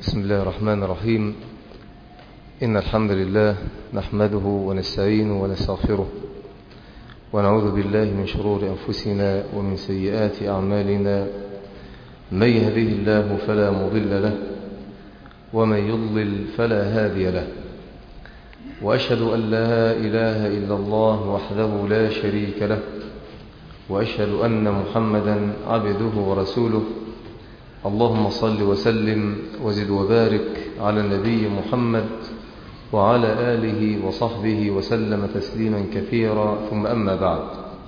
بسم الله الرحمن الرحيم. إن الحمد لله نحمده ونستعينه ونستغفره ونعوذ بالله من شرور أنفسنا ومن سيئات أعمالنا. من يهده الله فلا مضل له ومن يضلل فلا هادي له، وأشهد أن لا إله إلا الله وحده لا شريك له، وأشهد أن محمدا عبده ورسوله. اللهم صل وسلم وزد وبارك على النبي محمد وعلى آله وصحبه وسلم تسليما كثيرا، ثم أما بعد.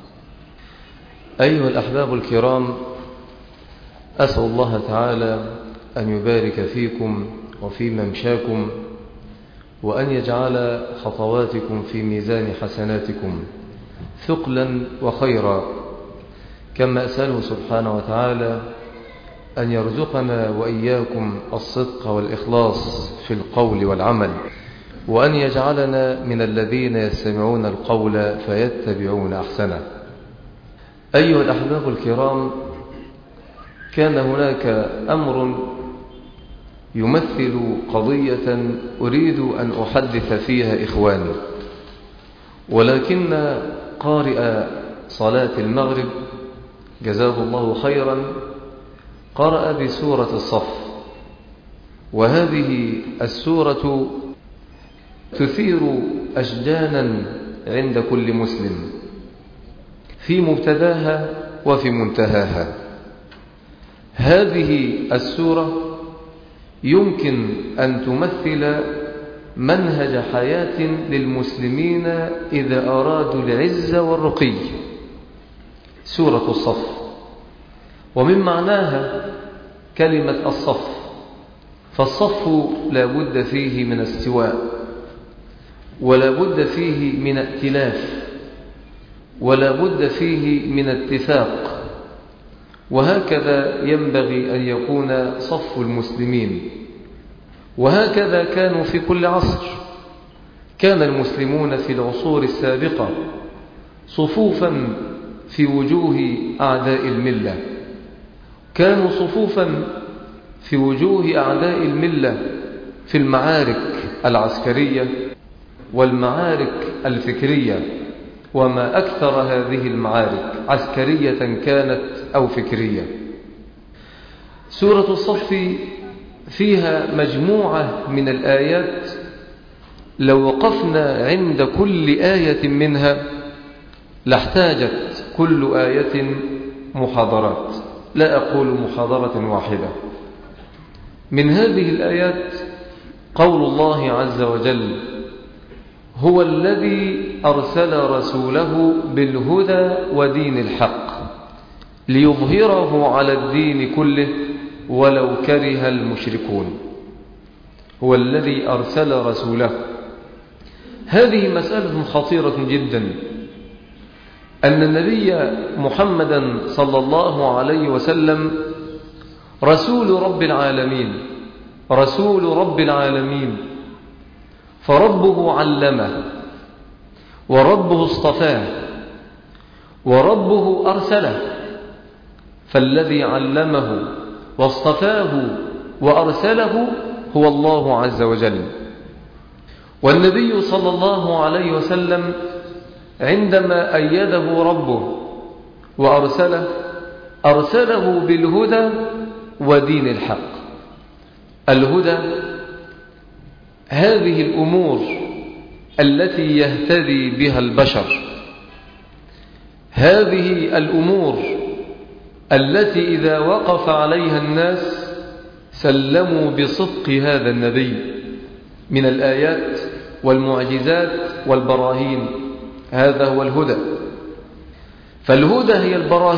أيها الأحباب الكرام، أسأل الله تعالى أن يبارك فيكم وفي ممشاكم، وأن يجعل خطواتكم في ميزان حسناتكم ثقلا وخيرا، كما أسأله سبحانه وتعالى أن يرزقنا وإياكم الصدق والإخلاص في القول والعمل، وأن يجعلنا من الذين يستمعون القول فيتبعون أحسنه. أيها الأحباب الكرام، كان هناك أمر يمثل قضية أريد أن أحدث فيها إخواني، ولكن قارئ صلاة المغرب جزاه الله خيرا قرأ بسورة الصف، وهذه السورة تثير أشجانا عند كل مسلم في مبتداها وفي منتهاها. هذه السورة يمكن أن تمثل منهج حياة للمسلمين إذا أرادوا العز والرقي. سورة الصف، ومن معناها كلمة الصف، فالصف لا بد فيه من استواء، ولا بد فيه من ائتلاف، ولا بد فيه من اتفاق، وهكذا ينبغي أن يكون صف المسلمين. وهكذا كانوا في كل عصر. كان المسلمون في العصور السابقة صفوفا في وجوه أعداء الملة، كانوا صفوفا في وجوه أعداء الملة في المعارك العسكرية والمعارك الفكرية، وما أكثر هذه المعارك عسكرية كانت أو فكرية. سورة الصف فيها مجموعة من الآيات لو وقفنا عند كل آية منها لاحتاجت كل آية محاضرات، لا أقول محاضرة واحدة. من هذه الآيات قول الله عز وجل: هو الذي أرسل رسوله بالهدى ودين الحق ليظهره على الدين كله ولو كره المشركون. هو الذي أرسل رسوله. هذه مسألة خطيرة جدا، أن النبي محمدا صلى الله عليه وسلم رسول رب العالمين، رسول رب العالمين، فربه علمه، وربه اصطفاه، وربه أرسله. فالذي علمه واصطفاه وأرسله هو الله عز وجل. والنبي صلى الله عليه وسلم عندما أيده ربه وأرسله، أرسله بالهدى ودين الحق. الهدى هذه الأمور التي يهتدي بها البشر، هذه الأمور التي إذا وقف عليها الناس سلموا بصدق هذا النبي من الآيات والمعجزات والبراهين. هذا هو الهدى. فالهدى هي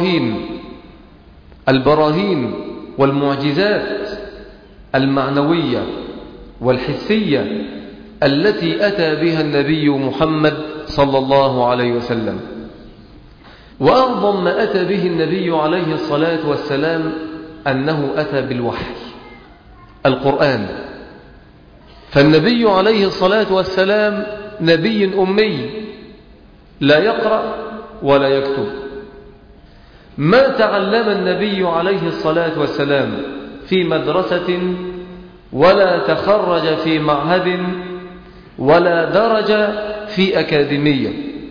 البراهين والمعجزات المعنوية والحسية التي أتى بها النبي محمد صلى الله عليه وسلم. وأعظم ما أتى به النبي عليه الصلاة والسلام أنه أتى بالوحي، القرآن. فالنبي عليه الصلاة والسلام نبي أمي، لا يقرأ ولا يكتب. ما تعلم النبي عليه الصلاة والسلام في مدرسة ولا تخرج في معهد ولا درج في أكاديمية.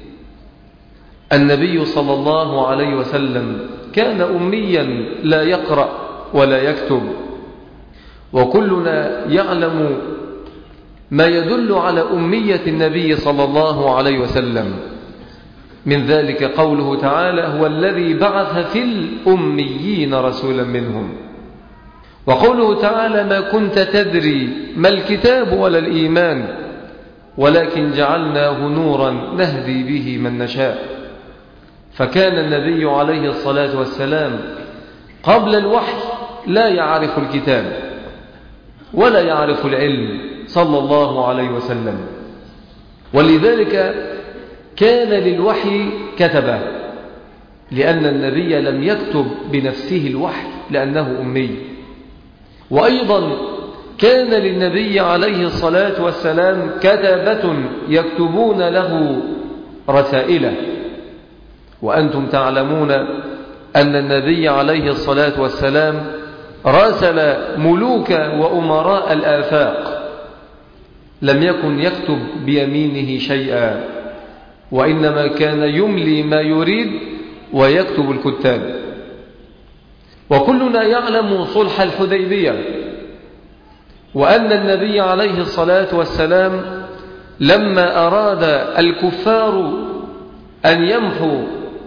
النبي صلى الله عليه وسلم كان أميا لا يقرأ ولا يكتب، وكلنا يعلم ما يدل على أمية النبي صلى الله عليه وسلم. من ذلك قوله تعالى: هو الذي بعث في الأميين رسولا منهم. وقوله تعالى: ما كنت تدري ما الكتاب ولا الإيمان ولكن جعلناه نورا نهدي به من نشاء. فكان النبي عليه الصلاة والسلام قبل الوحي لا يعرف الكتاب ولا يعرف العلم صلى الله عليه وسلم، ولذلك كان للوحي كتبه، لأن النبي لم يكتب بنفسه الوحي لأنه أمي. وأيضا كان للنبي عليه الصلاة والسلام كتبة يكتبون له رسائله. وأنتم تعلمون أن النبي عليه الصلاة والسلام راسل ملوك وأمراء الآفاق، لم يكن يكتب بيمينه شيئا، وإنما كان يملي ما يريد ويكتب الكتاب. وكلنا يعلم صلح الحديبية، وأن النبي عليه الصلاة والسلام لما أراد الكفار أن يمحوا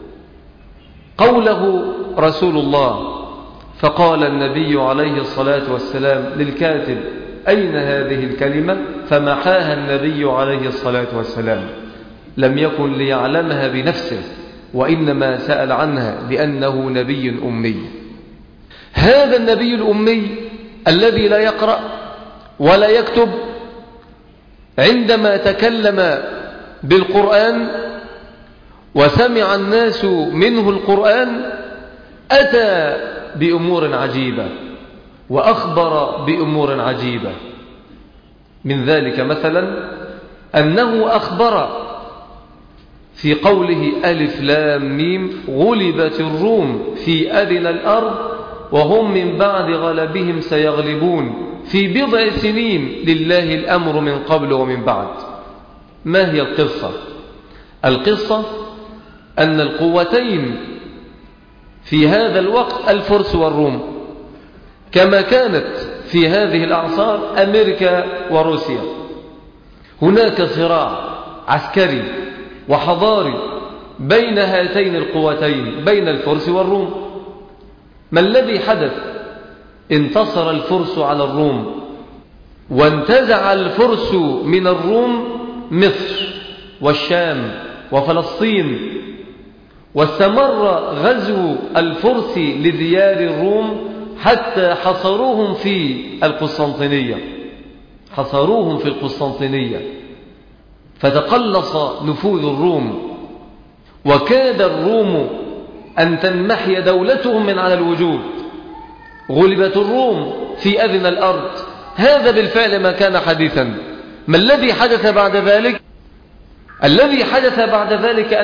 قوله رسول الله، فقال النبي عليه الصلاة والسلام للكاتب: أين هذه الكلمة؟ فمحاها النبي عليه الصلاة والسلام، لم يكن ليعلمها بنفسه، وإنما سأل عنها لأنه نبي أمي. هذا النبي الأمي الذي لا يقرأ ولا يكتب عندما تكلم بالقرآن وسمع الناس منه القرآن أتى بأمور عجيبة وأخبر بأمور عجيبة. من ذلك مثلا أنه أخبر في قوله: ألف لام ميم غلبت الروم في أدنى الأرض وهم من بعد غلبهم سيغلبون في بضع سنين لله الأمر من قبل ومن بعد. ما هي القصة؟ القصة أن القوتين في هذا الوقت الفرس والروم، كما كانت في هذه الأعصار أمريكا وروسيا. هناك صراع عسكري وحضاري بين هاتين القوتين، بين الفرس والروم. ما الذي حدث؟ انتصر الفرس على الروم، وانتزع الفرس من الروم مصر والشام وفلسطين، واستمر غزو الفرس لديار الروم حتى حصروهم في القسطنطينية، حصروهم في القسطنطينية، فتقلص نفوذ الروم، وكاد الروم أن تنمحي دولتهم من على الوجود. غلبت الروم في أدنى الأرض. هذا بالفعل ما كان حديثا. ما الذي حدث بعد ذلك؟ الذي حدث بعد ذلك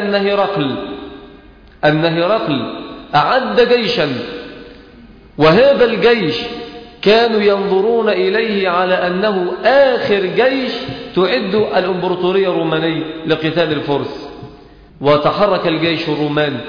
أن هرقل أعد جيشا، وهذا الجيش كانوا ينظرون إليه على أنه آخر جيش تعد الإمبراطورية الرومانية لقتال الفرس. وتحرك الجيش الروماني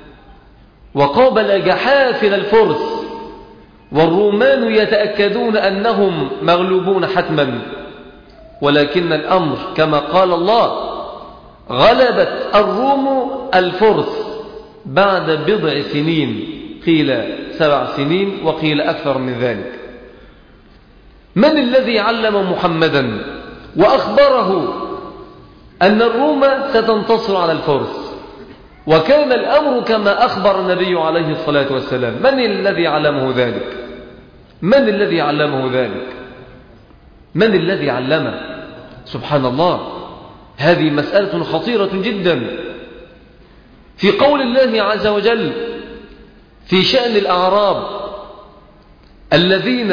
وقابل جحافل الفرس، والرومان يتأكدون أنهم مغلوبون حتما، ولكن الأمر كما قال الله: غلبت الروم الفرس بعد بضع سنين، قيل 7 سنين وقيل أكثر من ذلك. من الذي علم محمدا وأخبره أن الروم ستنتصر على الفرس؟ وكان الأمر كما أخبر النبي عليه الصلاة والسلام. من الذي علمه ذلك؟ من الذي علمه ذلك؟ من الذي علمه؟ سبحان الله، هذه مسألة خطيرة جدا. في قول الله عز وجل في شأن الأعراب الذين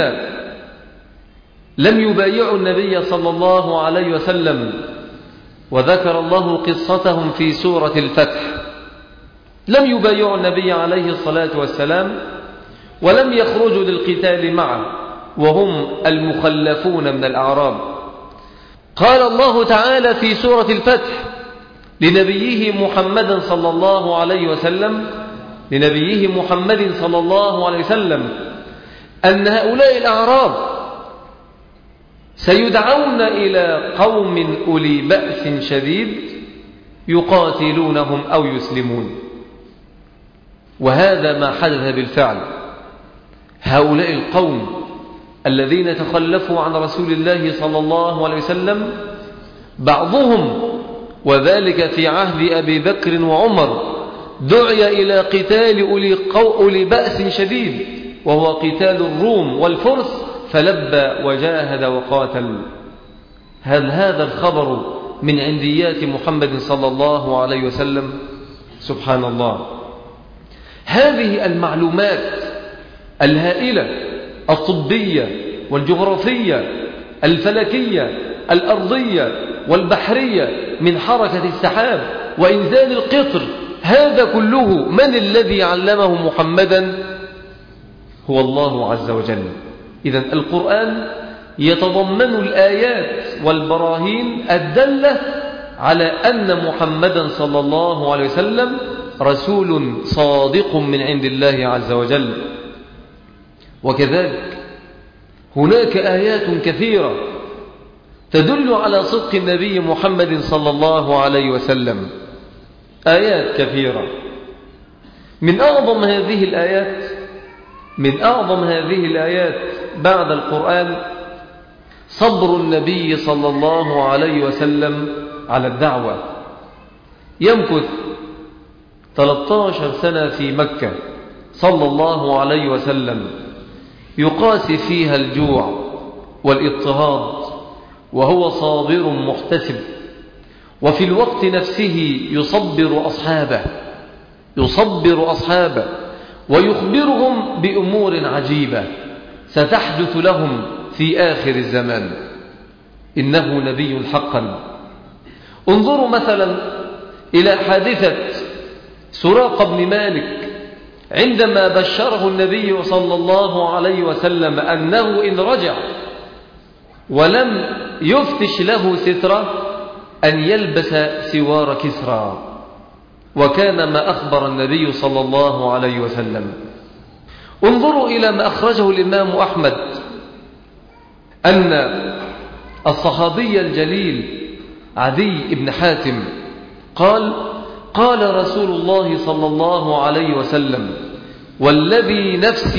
لم يبايعوا النبي صلى الله عليه وسلم، وذكر الله قصتهم في سورة الفتح. لم يبايعوا النبي عليه الصلاة والسلام ولم يخرجوا للقتال معه، وهم المخلفون من الأعراب. قال الله تعالى في سورة الفتح لنبيه محمد صلى الله عليه وسلم أن هؤلاء الأعراب سيدعون إلى قوم أولي بأس شديد يقاتلونهم أو يسلمون. وهذا ما حدث بالفعل. هؤلاء القوم الذين تخلفوا عن رسول الله صلى الله عليه وسلم بعضهم، وذلك في عهد أبي بكر وعمر، دعي إلى قتال أولي بأس شديد، وهو قتال الروم والفرس، فلبى وجاهد وقاتل. هل هذا الخبر من عنديات محمد صلى الله عليه وسلم؟ سبحان الله. هذه المعلومات الهائلة الطبية والجغرافية الفلكية الأرضية والبحرية من حركة السحاب وإنزال القطر، هذا كله من الذي علمه محمدا؟ هو الله عز وجل. إذن القرآن يتضمن الآيات والبراهين الدالة على أن محمدا صلى الله عليه وسلم رسول صادق من عند الله عز وجل. وكذلك هناك آيات كثيرة تدل على صدق النبي محمد صلى الله عليه وسلم، آيات كثيرة. من أعظم هذه الآيات بعد القرآن صبر النبي صلى الله عليه وسلم على الدعوة. يمكث 13 سنة في مكة صلى الله عليه وسلم يقاسي فيها الجوع والاضطهاد وهو صابر محتسب، وفي الوقت نفسه يصبر أصحابه ويخبرهم بأمور عجيبة ستحدث لهم في آخر الزمان. إنه نبي حقا. انظروا مثلا إلى حادثة سراقة بن مالك عندما بشره النبي صلى الله عليه وسلم أنه إن رجع ولم يفتش له سترة أن يلبس سوار كسرى، وكان ما أخبر النبي صلى الله عليه وسلم. انظروا إلى ما أخرجه الإمام أحمد أن الصحابي الجليل عدي بن حاتم قال رسول الله صلى الله عليه وسلم والذي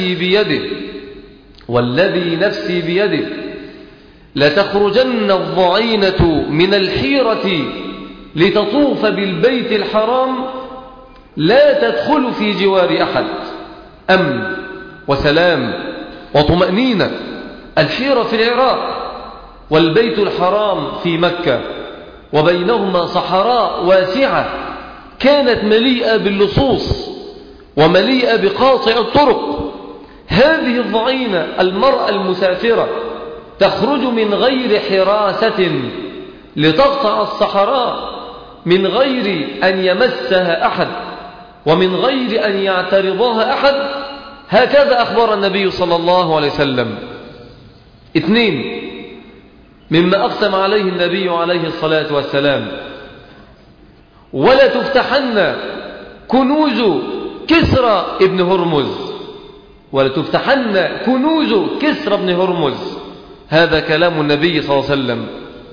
نفسي بيده لتخرجن الضعينة من الحيرة لتطوف بالبيت الحرام لا تدخل في جوار أحد. أمن وسلام وطمأنينة. الحيرة في العراق والبيت الحرام في مكة، وبينهما صحراء واسعة كانت مليئة باللصوص ومليئة بقاطع الطرق. هذه الضعينة المرأة المسافرة تخرج من غير حراسة لتقطع الصحراء من غير أن يمسها أحد ومن غير أن يعترضها أحد. هكذا أخبر النبي صلى الله عليه وسلم. 2 مما أقسم عليه النبي عليه الصلاة والسلام: ولا تفتحن كنوز كسرى ابن هرمز، ولا تفتحن كنوز كسرى ابن هرمز. هذا كلام النبي صلى الله عليه وسلم.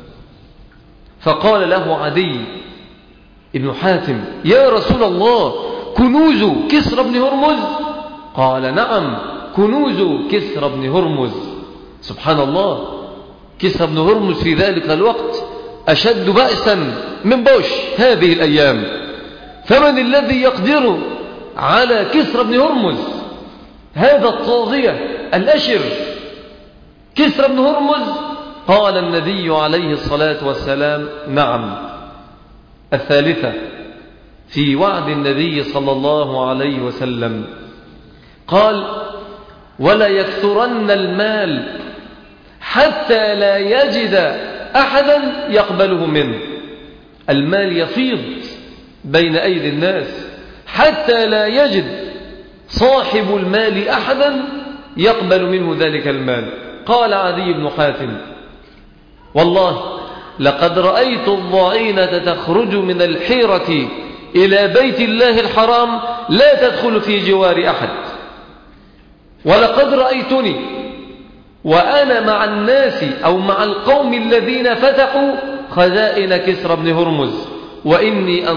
فقال له عدي ابن حاتم: يا رسول الله، كنوز كسرى ابن هرمز؟ قال: نعم، كنوز كسرى ابن هرمز. سبحان الله، كسرى ابن هرمز في ذلك الوقت أشد بأسا من بوش هذه الأيام. فمن الذي يقدر على كسرى ابن هرمز، هذا الطاغية الأشر كسرى ابن هرمز؟ قال النبي عليه الصلاة والسلام: نعم. 3 في وعد النبي صلى الله عليه وسلم قال: ولا يكثرن المال حتى لا يجد أحدا يقبله منه. المال يفيض بين أيدي الناس حتى لا يجد صاحب المال أحدا يقبل منه ذلك المال. قال عدي بن حاتم: والله لقد رأيت الضعينة تخرج من الحيرة إلى بيت الله الحرام لا تدخل في جوار أحد، ولقد رأيتني وأنا مع الناس أو مع القوم الذين فتحوا خزائن كسرى بن هرمز، وإني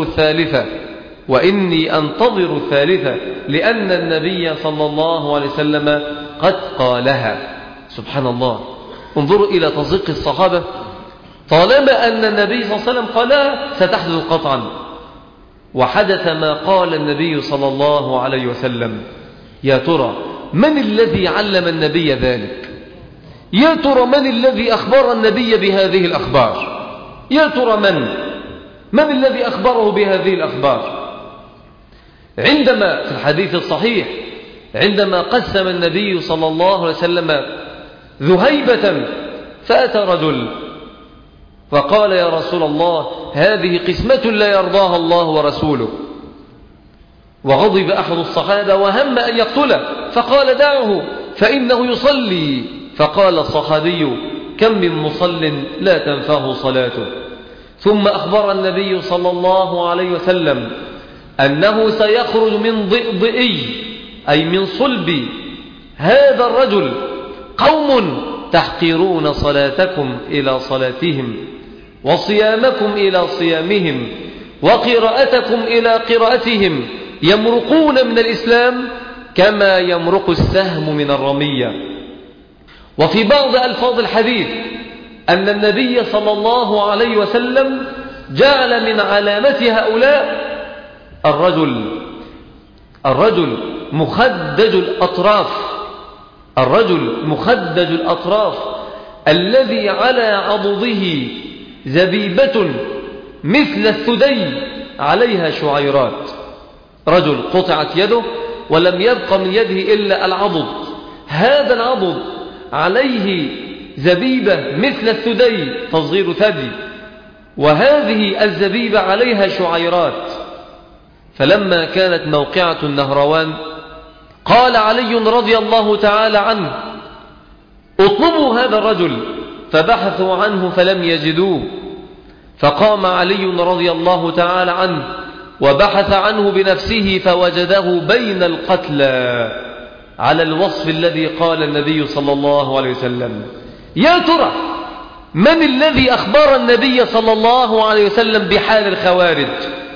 أنتظر الثالثة لأن النبي صلى الله عليه وسلم قد قالها. سبحان الله، انظروا إلى تصديق الصحابة، طالما أن النبي صلى الله عليه وسلم قالها ستحدث قطعا، وحدث ما قال النبي صلى الله عليه وسلم. يا ترى من الذي علم النبي ذلك؟ يا ترى من الذي أخبر النبي بهذه الأخبار؟ يا ترى من الذي أخبره بهذه الأخبار؟ عندما في الحديث الصحيح عندما قسم النبي صلى الله عليه وسلم ذهيبة، فأتى رجل فقال: يا رسول الله، هذه قسمة لا يرضاها الله ورسوله. وغضب أحد الصحابة وهم أن يقتله، فقال: دعه فإنه يصلي. فقال الصحابي: كم من مصل لا تنفعه صلاته. ثم أخبر النبي صلى الله عليه وسلم أنه سيخرج من ضئضئي أي من صلب هذا الرجل قوم تحقرون صلاتكم إلى صلاتهم، وصيامكم إلى صيامهم، وقراءتكم إلى قراءتهم، يمرقون من الإسلام كما يمرق السهم من الرمية. وفي بعض ألفاظ الحديث أن النبي صلى الله عليه وسلم جعل من علامة هؤلاء الرجل مخدج الأطراف الذي على عضده زبيبة مثل الثدي عليها شعيرات. رجل قطعت يده ولم يبق من يده إلا العضد، هذا العضد عليه زبيبة مثل الثدي تصغير ثدي، وهذه الزبيبة عليها شعيرات. فلما كانت موقعة النهروان قال علي رضي الله تعالى عنه: اطلبوا هذا الرجل، فبحثوا عنه فلم يجدوه، فقام علي رضي الله تعالى عنه وبحث عنه بنفسه فوجده بين القتلى على الوصف الذي قال النبي صلى الله عليه وسلم. يا ترى من الذي أخبر النبي صلى الله عليه وسلم بحال الخوارج،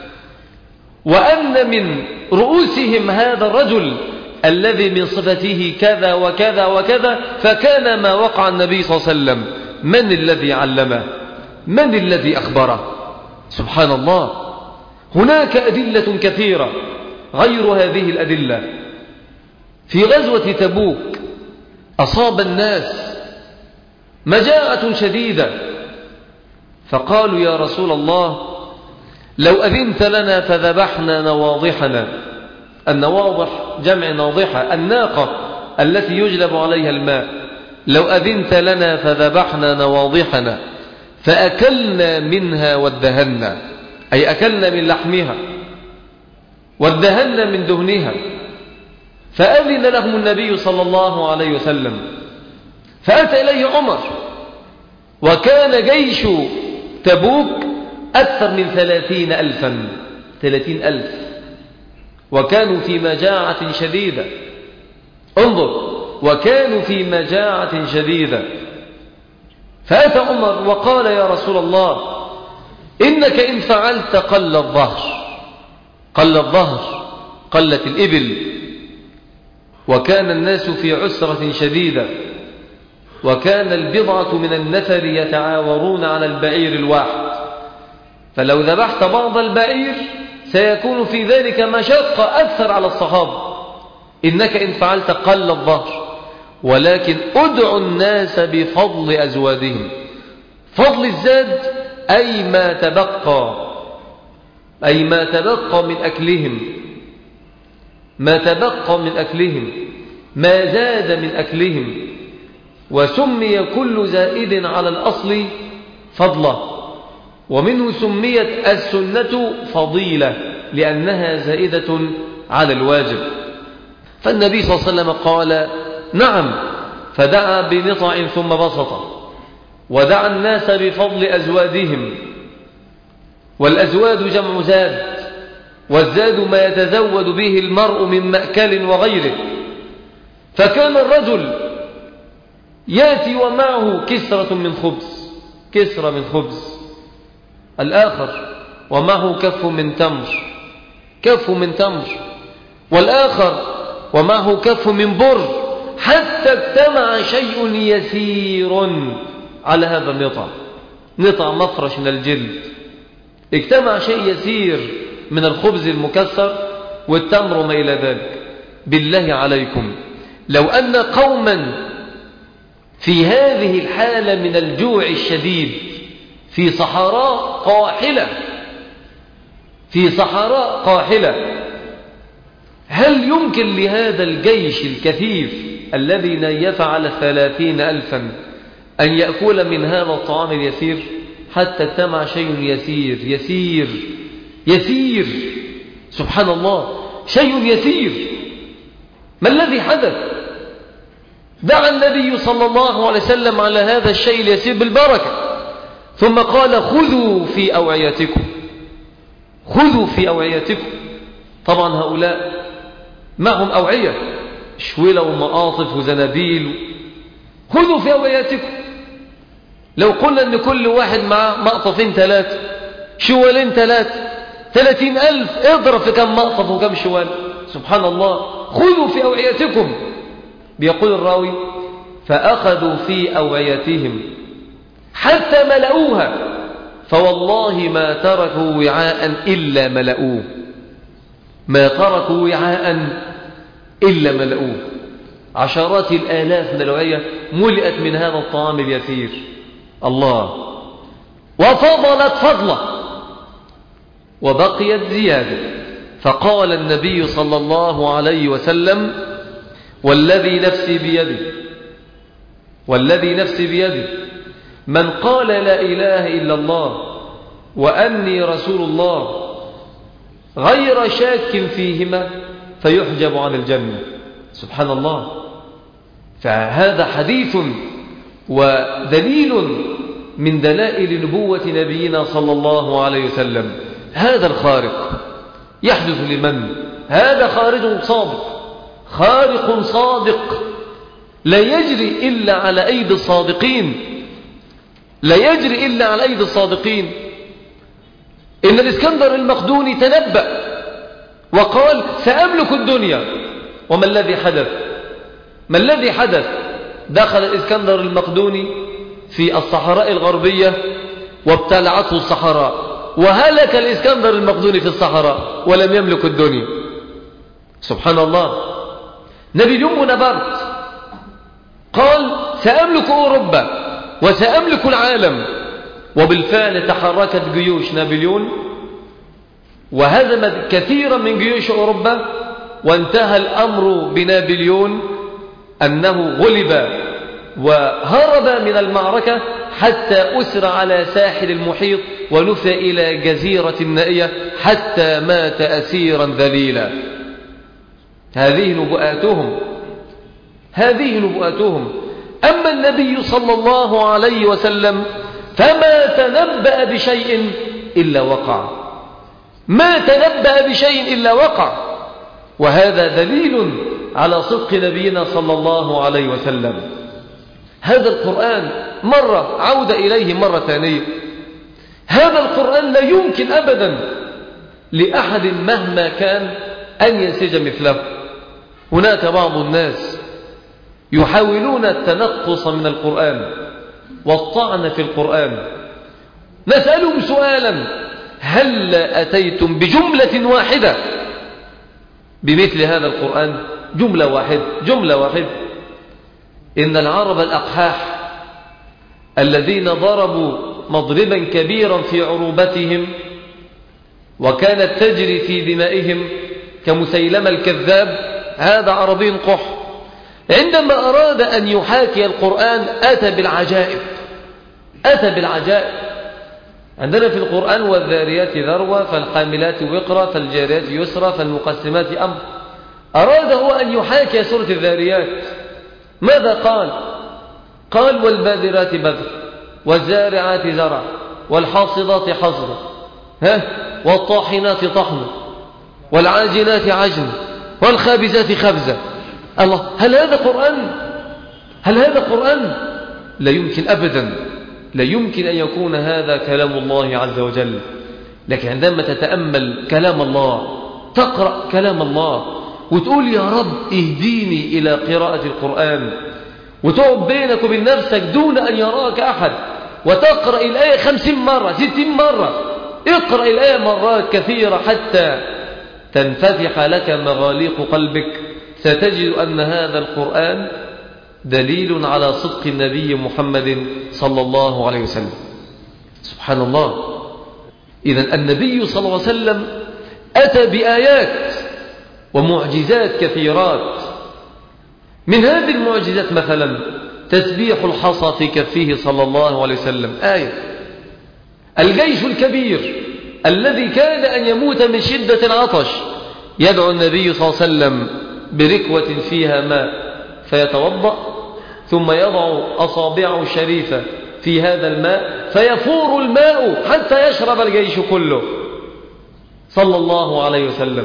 وأن من رؤوسهم هذا الرجل الذي من صفته كذا وكذا وكذا، فكان ما وقع النبي صلى الله عليه وسلم؟ من الذي علمه؟ من الذي أخبره؟ سبحان الله. هناك أدلة كثيرة غير هذه الأدلة. في غزوة تبوك أصاب الناس مجاعة شديدة، فقالوا: يا رسول الله، لو أذنت لنا فذبحنا نواضحنا. النواضح جمع ناضحة، الناقة التي يجلب عليها الماء. لو أذنت لنا فذبحنا نواضحنا فأكلنا منها وادهنا، أي أكلنا من لحمها وادهنا من دهنها. فأذن لهم النبي صلى الله عليه وسلم، فأتى إليه عمر، وكان جيش تبوك أكثر من 30,000، وكانوا في مجاعة شديدة. انظر، وكانوا في مجاعة شديدة. فأتى عمر وقال: يا رسول الله، إنك إن فعلت قل الظهر، قلت الإبل، وكان الناس في عسرة شديدة، وكان البضعة من النفر يتعاورون على البعير الواحد، فلو ذبحت بعض البعير سيكون في ذلك مشقة أكثر على الصحابة. إنك إن فعلت قل الظهر، ولكن ادعوا الناس بفضل أزوادهم. فضل الزاد أي ما تبقى من أكلهم، ما زاد من أكلهم. وسمي كل زائد على الأصل فضله، ومنه سميت السنة فضيلة لأنها زائدة على الواجب. فالنبي صلى الله عليه وسلم قال: نعم، فدعا بنطع ثم بسط، ودعا الناس بفضل أزوادهم، والأزواد جمع زاد، والزاد ما يتزود به المرء من مأكل وغيره. فكان الرجل يأتي ومعه كسرة من خبز، الآخر ومعه كف من تمر، والآخر ومعه كف من بر، حتى اجتمع شيء يسير على هذا النطع، نطع مفرش من الجلد، اجتمع شيء يسير من الخبز المكسر والتمر ما إلى ذلك. بالله عليكم، لو أن قوما في هذه الحالة من الجوع الشديد في صحراء قاحلة، هل يمكن لهذا الجيش الكثيف الذي نيف على 30,000 أن يأكل من هذا الطعام اليسير؟ حتى اجتمع شيء يسير، سبحان الله، شيء يسير. ما الذي حدث؟ دعا النبي صلى الله عليه وسلم على هذا الشيء اليسير بالبركة، ثم قال خذوا في أوعيتكم. طبعا هؤلاء معهم أوعية، شولة ومقاطف وزنابيل، خذوا في أوعيتكم. لو قلنا أن كل واحد مع مقطفين 3 شوالين 30,000، اضرب في كم مقطف وكم شوال، سبحان الله. خذوا في أوعيتكم. بيقول الراوي فأخذوا في أوعيتهم حتى ملؤوها، فوالله ما تركوا وعاء إلا ملؤوه. عشرات الآلاف من الأوعية ملئت من هذا الطعام اليسير. الله. وفضلت فضلة وبقيت زيادة. فقال النبي صلى الله عليه وسلم والذي نفسي بيده من قال لا إله إلا الله وأني رسول الله غير شاك فيهما فيحجب عن الجنة. سبحان الله. فهذا حديث ودليل من دلائل نبوة نبينا صلى الله عليه وسلم. هذا الخارق يحدث لمن؟ هذا خارق صادق لا يجري إلا على أيدي الصادقين. إن الإسكندر المقدوني تنبأ وقال سأملك الدنيا. وما الذي حدث؟ دخل الإسكندر المقدوني في الصحراء الغربية وابتلعته الصحراء، وهلك الإسكندر المقدوني في الصحراء ولم يملك الدنيا. سبحان الله. نابليون بونابرت قال سأملك أوروبا وسأملك العالم، وبالفعل تحركت جيوش نابليون وهزمت كثيرا من جيوش أوروبا، وانتهى الأمر بنابليون أنه غلب وهرب من المعركة حتى أسر على ساحل المحيط ونفى إلى جزيرة نائية حتى مات أسيرا ذليلا. هذه نبؤاتهم. أما النبي صلى الله عليه وسلم فما تنبأ بشيء إلا وقع. وهذا دليل على صدق نبينا صلى الله عليه وسلم. هذا القرآن عودة إليه مرة ثانية. هذا القرآن لا يمكن أبدا لأحد مهما كان أن ينسج مثله. هناك بعض الناس يحاولون التنقص من القرآن والطعن في القرآن. نسألهم سؤالا: هل أتيتم بجملة واحدة بمثل هذا القرآن؟ جملة واحدة. إن العرب الأقحاح الذين ضربوا مضربا كبيرا في عروبتهم وكانت تجري في دمائهم كمسيلمة الكذاب، هذا عربي قح، عندما أراد أن يحاكي القرآن أتى بالعجائب. عندنا في القرآن والذاريات ذروة فالحاملات وقرا فالجاريات يسرا فالمقسمات أمر. أراد هو أن يحاكي سورة الذاريات ماذا قال؟ قال والبادرات بذر والزارعات زرع والحاصدات حصدا والطاحنات طحنا والعاجنات عجن والخابزات خبزا. الله، هل هذا قرآن؟ هل هذا قرآن؟ لا يمكن أبدا، لا يمكن أن يكون هذا كلام الله عز وجل. لكن عندما تتأمل كلام الله، تقرأ كلام الله وتقول يا رب اهديني إلى قراءة القرآن، وتقعد بينك وبين نفسك دون أن يراك أحد، وتقرأ الآية 50 مرة 60 مرة. اقرأ الآية مرات كثيرة حتى تنفتح لك مغاليق قلبك. ستجد أن هذا القرآن دليل على صدق النبي محمد صلى الله عليه وسلم. سبحان الله. إذن النبي صلى الله عليه وسلم أتى بآيات ومعجزات كثيرات. من هذه المعجزات مثلا تسبيح الحصى في كفه صلى الله عليه وسلم، آية. الجيش الكبير الذي كاد أن يموت من شدة العطش، يدعو النبي صلى الله عليه وسلم بركوة فيها ماء فيتوضأ، ثم يضع أصابعه الشريفة في هذا الماء فيفور الماء حتى يشرب الجيش كله صلى الله عليه وسلم.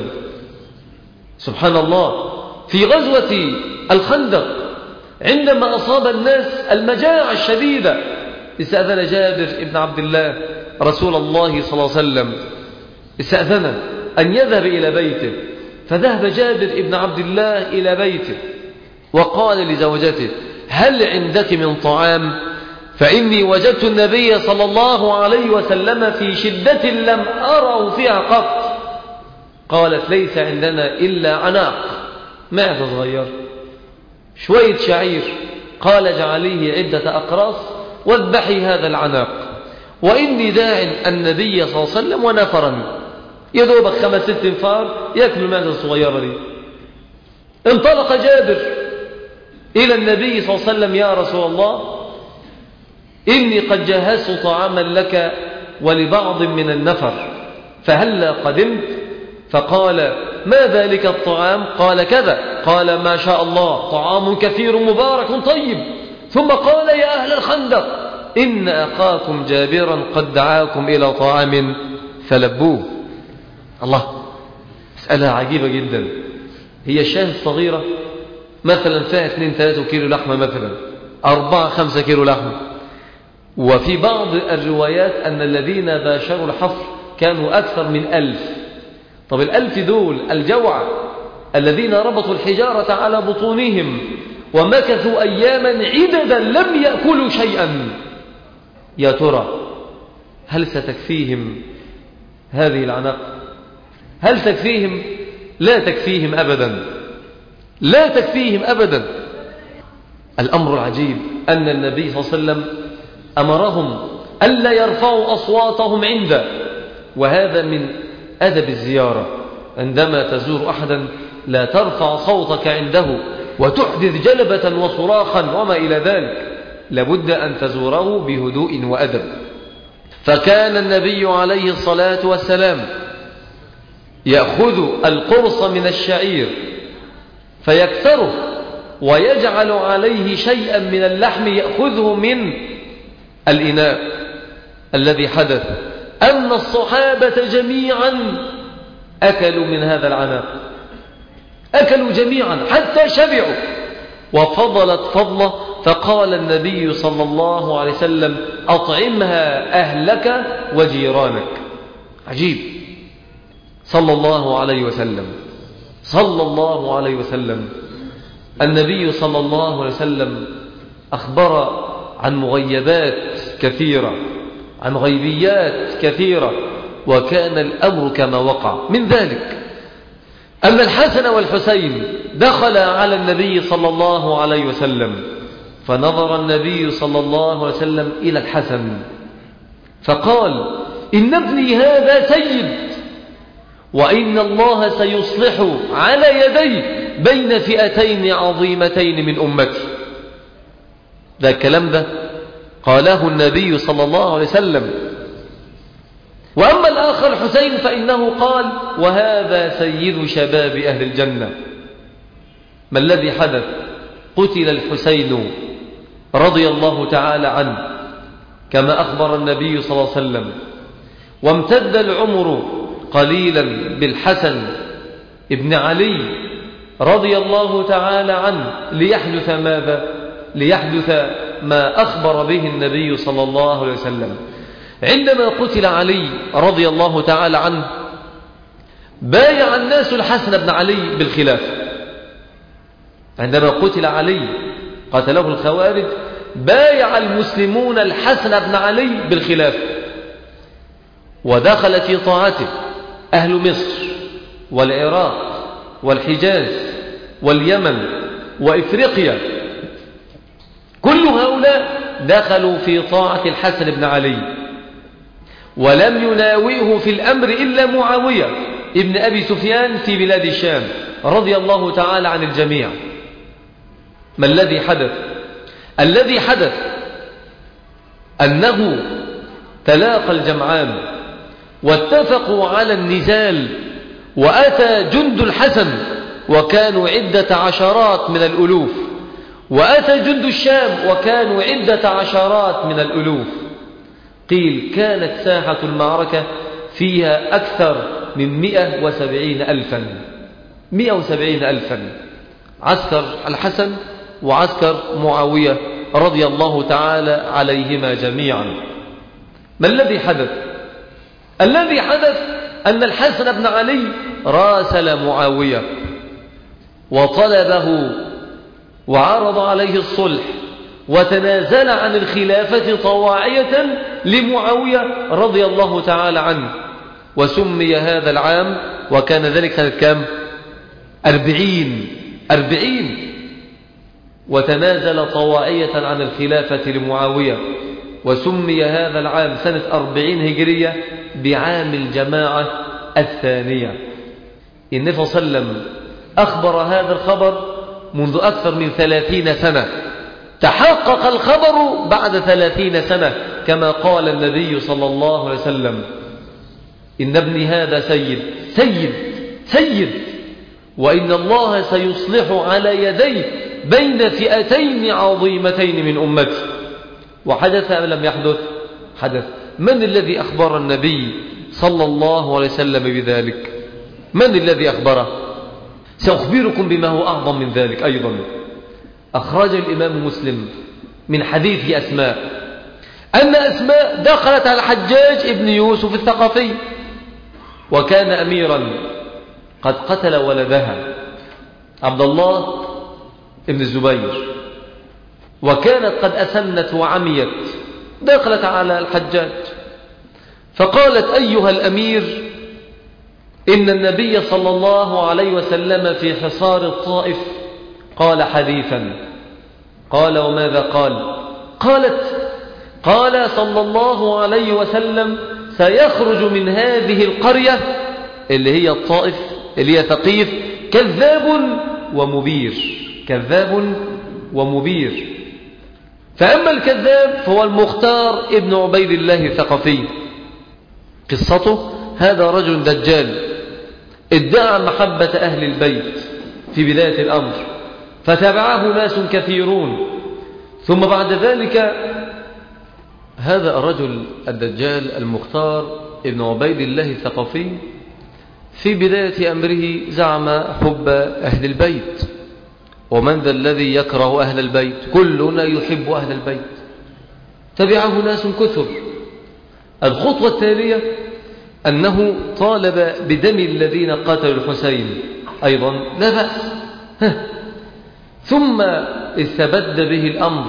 سبحان الله. في غزوة الخندق عندما أصاب الناس المجاعة الشديدة، استأذن جابر بن عبد الله رسول الله صلى الله عليه وسلم، استأذن أن يذهب إلى بيته. فذهب جابر بن عبد الله إلى بيته وقال لزوجته هل عندك من طعام؟ فإني وجدت النبي صلى الله عليه وسلم في شدة لم أره فيها قط. قالت ليس عندنا إلا عناق، معدة صغير، شوية شعير. قال اجعليه عدة أقراص واذبحي هذا العناق، وإني داع النبي صلى الله عليه وسلم ونفرا، يدوبك 5-6 انفار يأكل المعدة الصغيرة دي. انطلق جابر إلى النبي صلى الله عليه وسلم يا رسول الله إني قد جهزت طعاما لك ولبعض من النفر، فهلا قدمت؟ فقال ما ذلك الطعام؟ قال كذا. قال ما شاء الله، طعام كثير مبارك طيب. ثم قال يا أهل الخندق إن أخاكم جابرا قد دعاكم إلى طعام فلبوه. الله، مسألة عجيبة جدا. هي الشاه الصغيرة مثلا فيها 2-3 كيلو لحمة، مثلا 4-5 كيلو لحمة. وفي بعض الروايات أن الذين باشروا الحفر كانوا أكثر من 1000. طب 1000 دول الجوع الذين ربطوا الحجارة على بطونهم ومكثوا أياما عددا لم يأكلوا شيئا، يا ترى هل ستكفيهم هذه العناق؟ هل تكفيهم؟ لا تكفيهم أبدا، لا تكفيهم أبدا. الأمر العجيب أن النبي صلى الله عليه وسلم أمرهم ألا يرفعوا أصواتهم عنده، وهذا من أدب الزيارة. عندما تزور أحدا لا ترفع صوتك عنده وتحدث جلبة وصراخا وما إلى ذلك، لابد أن تزوره بهدوء وأدب. فكان النبي عليه الصلاة والسلام يأخذ القرص من الشعير فيكسره ويجعل عليه شيئا من اللحم يأخذه من الإناء. الذي حدث أن الصحابة جميعا أكلوا من هذا العناق، أكلوا جميعا حتى شبعوا وفضلت فضلة. فقال النبي صلى الله عليه وسلم أطعمها أهلك وجيرانك. عجيب. صلى الله عليه وسلم، صلى الله عليه وسلم. النبي صلى الله عليه وسلم أخبر عن مغيبات كثيرة، عن غيبيات كثيرة، وكان الأمر كما وقع. من ذلك أن الحسن والحسين دخل على النبي صلى الله عليه وسلم، فنظر النبي صلى الله عليه وسلم إلى الحسن فقال إن ابني هذا سيد، وإن الله سيصلح على يديه بين فئتين عظيمتين من أمتي. ده الكلام ده قاله النبي صلى الله عليه وسلم. وأما الآخر الحسين فإنه قال وهذا سيد شباب أهل الجنة. ما الذي حدث؟ قتل الحسين رضي الله تعالى عنه كما أخبر النبي صلى الله عليه وسلم، وامتد العمر قليلا بالحسن ابن علي رضي الله تعالى عنه ليحدث ماذا؟ ليحدث ما أخبر به النبي صلى الله عليه وسلم. عندما قتل علي رضي الله تعالى عنه بايع الناس الحسن بن علي بالخلافة. عندما قتل علي قتله الخوارج بايع المسلمون الحسن بن علي بالخلافة، ودخل في طاعته أهل مصر والعراق والحجاز واليمن وإفريقيا، كل هؤلاء دخلوا في طاعة الحسن بن علي، ولم يناوئه في الأمر إلا معاوية ابن أبي سفيان في بلاد الشام رضي الله تعالى عن الجميع. ما الذي حدث؟ الذي حدث أنه تلاقى الجمعان واتفقوا على النزال، وأتى جند الحسن وكانوا عدة عشرات من الألوف، وأتى جند الشام وكانوا عدة عشرات من الألوف. قيل كانت ساحة المعركة فيها أكثر من 170 ألفا، عسكر الحسن وعسكر معاوية رضي الله تعالى عليهما جميعا. ما الذي حدث؟ الذي حدث أن الحسن بن علي راسل معاوية وطلبه وعرض عليه الصلح، وتنازل عن الخلافة طواعية لمعاوية رضي الله تعالى عنه، وسمي هذا العام، وكان ذلك سنة كام؟ 40، وتنازل طواعية عن الخلافة لمعاوية، وسمي هذا العام سنة 40 هجرية بعام الجماعة الثانية. النبي صلى الله عليه وسلم أخبر هذا الخبر منذ أكثر من 30 سنة، تحقق الخبر بعد 30 سنة، كما قال النبي صلى الله عليه وسلم: إن ابني هذا سيد، وإن الله سيصلح على يديه بين فئتين عظيمتين من أمتي. وحدث أم لم يحدث؟ حدث. من الذي أخبر النبي صلى الله عليه وسلم بذلك؟ من الذي أخبره؟ سأخبركم بما هو أعظم من ذلك أيضا. أخرج الإمام مسلم من حديث أسماء أن أسماء دخلت على الحجاج ابن يوسف الثقفي، وكان أميرا قد قتل ولدها عبد الله ابن الزبير، وكانت قد أسنت وعميت. دخلت على الحجاج فقالت: أيها الأمير، إن النبي صلى الله عليه وسلم في حصار الطائف قال حديثا. قال: وماذا قال؟ قالت: قال صلى الله عليه وسلم: سيخرج من هذه القرية اللي هي الطائف اللي هي ثقيف كذاب ومبير. فأما الكذاب فهو المختار ابن عبيد الله الثقفي. قصته: هذا رجل دجال ادعى محبة أهل البيت في بداية الأمر، فتبعه ناس كثيرون، ثم بعد ذلك هذا الرجل الدجال المختار ابن عبيد الله الثقفي في بداية أمره زعم حب أهل البيت، ومن ذا الذي يكره أهل البيت؟ كلنا يحب أهل البيت. تبعه ناس كثر. الخطوة التالية أنه طالب بدم الذين قتلوا الحسين، أيضا لا بأس. ثم استبد به الأمر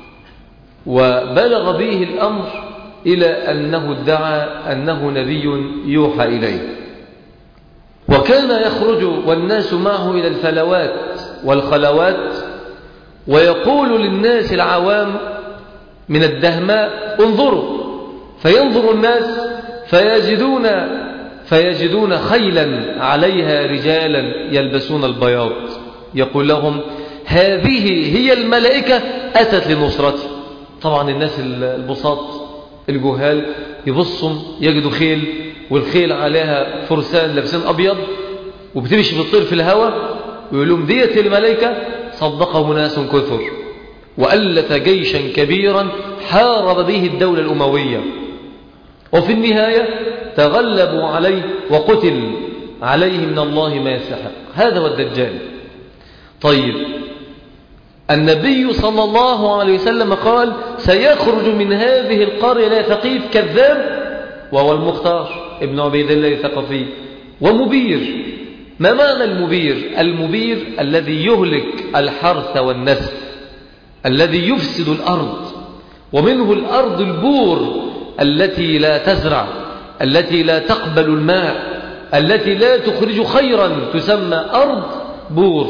وبلغ به الأمر إلى أنه ادعى أنه نبي يوحى إليه، وكان يخرج والناس معه إلى الفلوات والخلوات، ويقول للناس العوام من الدهماء: انظروا. فينظر الناس فيجدون خيلا عليها رجالا يلبسون البياض، يقول لهم: هذه هي الملائكة أتت لنصرتي. طبعا الناس البساط الجهال يبصوا يجدوا خيل، والخيل عليها فرسان لابسين أبيض وبتمشي بتطير في الهواء، ويقول لهم: ديت الملائكة صدقه ناس كثر، وألف جيشا كبيرا حارب به الدولة الأموية، وفي النهاية تغلبوا عليه وقتل عليه من الله ما يستحق. هذا هو الدجال. طيب، النبي صلى الله عليه وسلم قال سيخرج من هذه القرية لا ثقيف كذاب، وهو المختار ابن عبيد الله الثقفي، ومبير. ما معنى المبير؟ المبير الذي يهلك الحرث والنسل، الذي يفسد الأرض، ومنه الأرض البور التي لا تزرع، التي لا تقبل الماء، التي لا تخرج خيرا، تسمى أرض بور،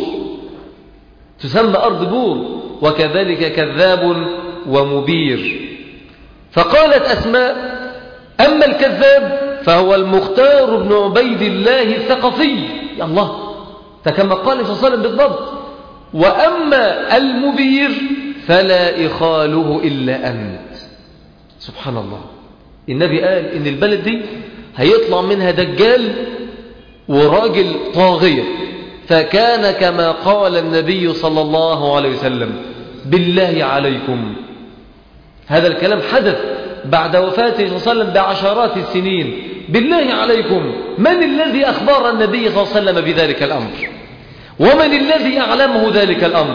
تسمى أرض بور. وكذلك كذاب ومبير. فقالت أسماء: أما الكذاب فهو المختار بن عبيد الله الثقفي. يا الله، فكما قال صلى الله عليه وسلم بالضبط. وأما المبير فلا إخاله إلا أنت. سبحان الله. النبي قال إن البلد دي هيطلع منها دجال وراجل طاغية، فكان كما قال النبي صلى الله عليه وسلم. بالله عليكم، هذا الكلام حدث بعد وفاته صلى الله عليه وسلم بعشرات السنين. بالله عليكم، من الذي أخبر النبي صلى الله عليه وسلم بذلك الأمر؟ ومن الذي أعلمه ذلك الأمر؟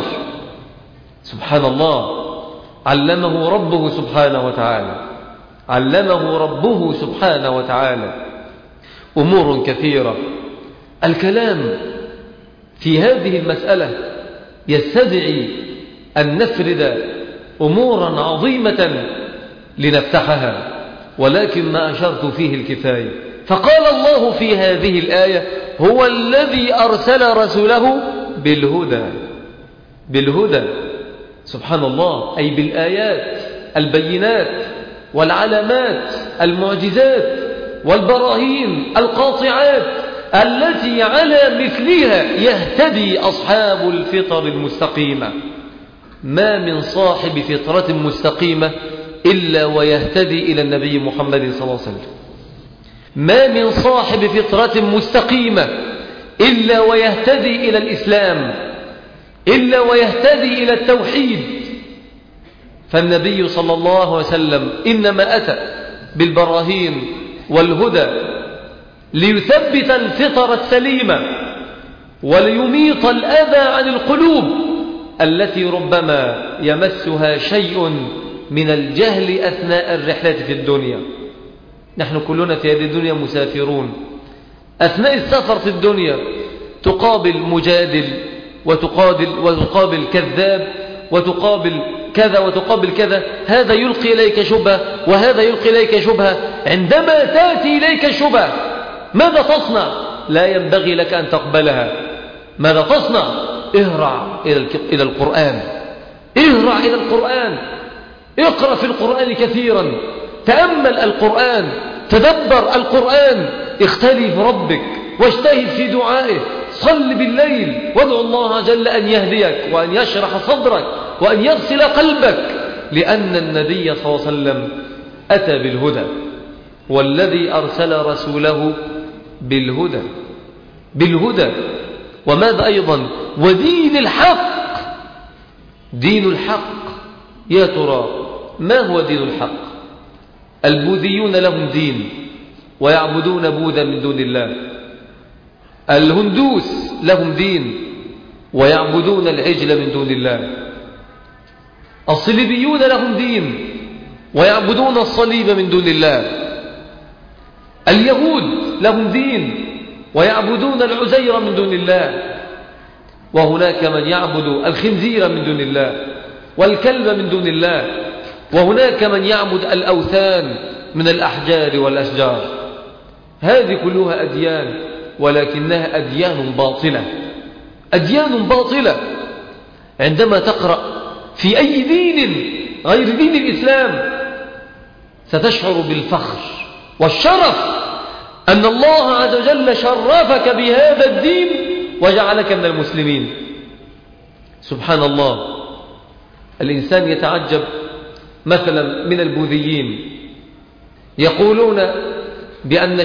سبحان الله، علمه ربه سبحانه وتعالى، علمه ربه سبحانه وتعالى أمور كثيرة. الكلام في هذه المسألة يستدعي أن نفرد أمورا عظيمة لنفتحها، ولكن ما أشرت فيه الكفاية. فقال الله في هذه الآية: هو الذي أرسل رسوله بالهدى. بالهدى، سبحان الله، أي بالآيات البينات والعلامات المعجزات والبراهين القاطعات التي على مثلها يهتدي أصحاب الفطر المستقيمة. ما من صاحب فطرة مستقيمة إلا ويهتدي إلى النبي محمد صلى الله عليه وسلم. ما من صاحب فطرة مستقيمة إلا ويهتدي إلى الإسلام، إلا ويهتدي إلى التوحيد. فالنبي صلى الله عليه وسلم إنما أتى بالبراهين والهدى ليثبت الفطرة السليمة وليميط الأذى عن القلوب التي ربما يمسها شيء من الجهل أثناء الرحلة في الدنيا. نحن كلنا في هذه الدنيا مسافرون. أثناء السفر في الدنيا تقابل مجادل وتقابل كذاب وتقابل كذا وتقابل كذا، هذا يلقي إليك شبهة وهذا يلقي إليك شبهة. عندما تأتي إليك شبهة ماذا تصنع؟ لا ينبغي لك أن تقبلها. ماذا تصنع؟ اهرع إلى القرآن، اهرع إلى القرآن، اقرأ في القرآن كثيرا، تأمل القرآن، تدبر القرآن، اختلي في ربك واجتهد في دعائه، صل بالليل وادعو الله جل أن يهديك وأن يشرح صدرك وأن يغسل قلبك، لأن النبي صلى الله عليه وسلم أتى بالهدى، والذي أرسل رسوله بالهدى. بالهدى وماذا أيضا؟ ودين الحق. دين الحق، يا ترى ما هو دين الحق؟ البوذيون لهم دين ويعبدون بوذا من دون الله. الهندوس لهم دين ويعبدون العجل من دون الله. الصليبيون لهم دين ويعبدون الصليب من دون الله. اليهود لهم دين ويعبدون العزير من دون الله. وهناك من يعبد الخنزير من دون الله والكلب من دون الله. وهناك من يعبد الأوثان من الأحجار والأشجار. هذه كلها أديان، ولكنها أديان باطلة، أديان باطلة. عندما تقرأ في أي دين غير دين الإسلام ستشعر بالفخر والشرف أن الله عز وجل شرفك بهذا الدين وجعلك من المسلمين. سبحان الله. الإنسان يتعجب مثلا من البوذيين، يقولون بأن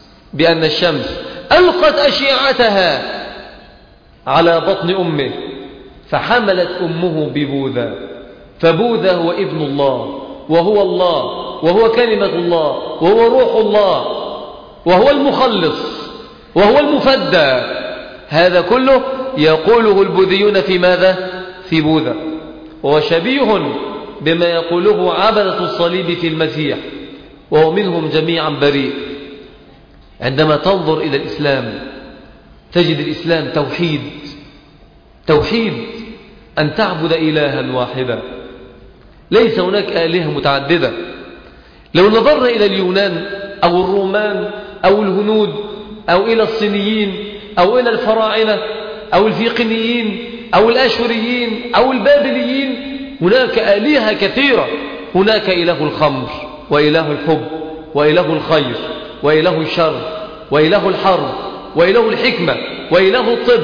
الشمس ألقت أشعتها على بطن أمه فحملت أمه ببوذا، فبوذا هو ابن الله، وهو الله، وهو كلمة الله، وهو روح الله، وهو المخلص، وهو المفدى. هذا كله يقوله البوذيون في ماذا؟ في بوذا. وهو شبيه بما يقوله عبدة الصليب في المسيح، وهو منهم جميعا بريء. عندما تنظر إلى الإسلام تجد الإسلام توحيد أن تعبد إلها واحدا، ليس هناك آلهة متعددة. لو نظرنا إلى اليونان أو الرومان أو الهنود أو إلى الصينيين أو إلى الفراعنة أو الفيقينيين أو الآشوريين أو البابليين، هناك آلهة كثيرة. هناك إله الخمر، وإله الحب، وإله الخير، وإله الشر، وإله الحرب، وإله الحكمة، وإله الطب،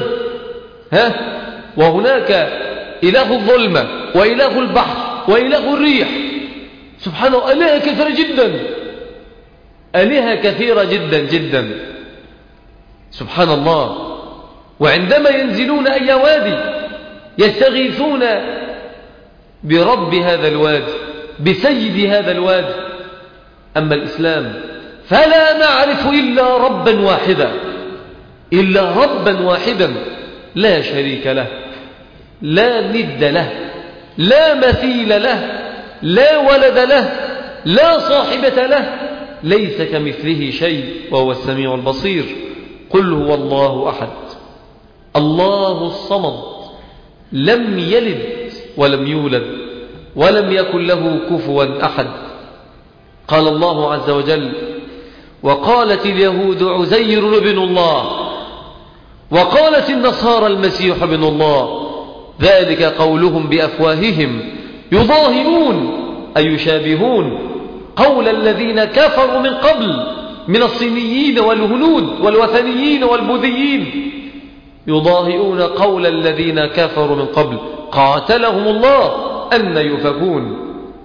وهناك إله الظلمة، وإله البحر، وإله الريح. سبحان الله، آلهة كثيرة جدا، آلهة كثيرة جدا جدا، سبحان الله. وعندما ينزلون أي وادي يستغيثون برب هذا الوادي، بسيد هذا الوادي. أما الإسلام فلا نعرف إلا ربا واحدا، إلا ربا واحدا لا شريك له، لا ند له، لا مثيل له، لا ولد له، لا صاحبة له، ليس كمثله شيء، وهو السميع البصير. قل هو الله أحد الله الصمد لم يلد ولم يولد ولم يكن له كفوا أحد. قال الله عز وجل: وقالت اليهود عزير ابن الله، وقالت النصارى المسيح ابن الله، ذلك قولهم بأفواههم يضاهئون أي يشابهون قول الذين كفروا من قبل من الصينيين والهنود والوثنيين والبوذيين، يضاهئون قول الذين كفروا من قبل قاتلهم الله أن يؤفكون.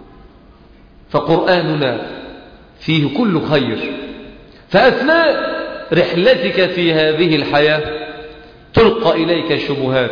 فقرآننا فيه كل خير. فأثناء رحلتك في هذه الحياة تلقى إليك الشبهات،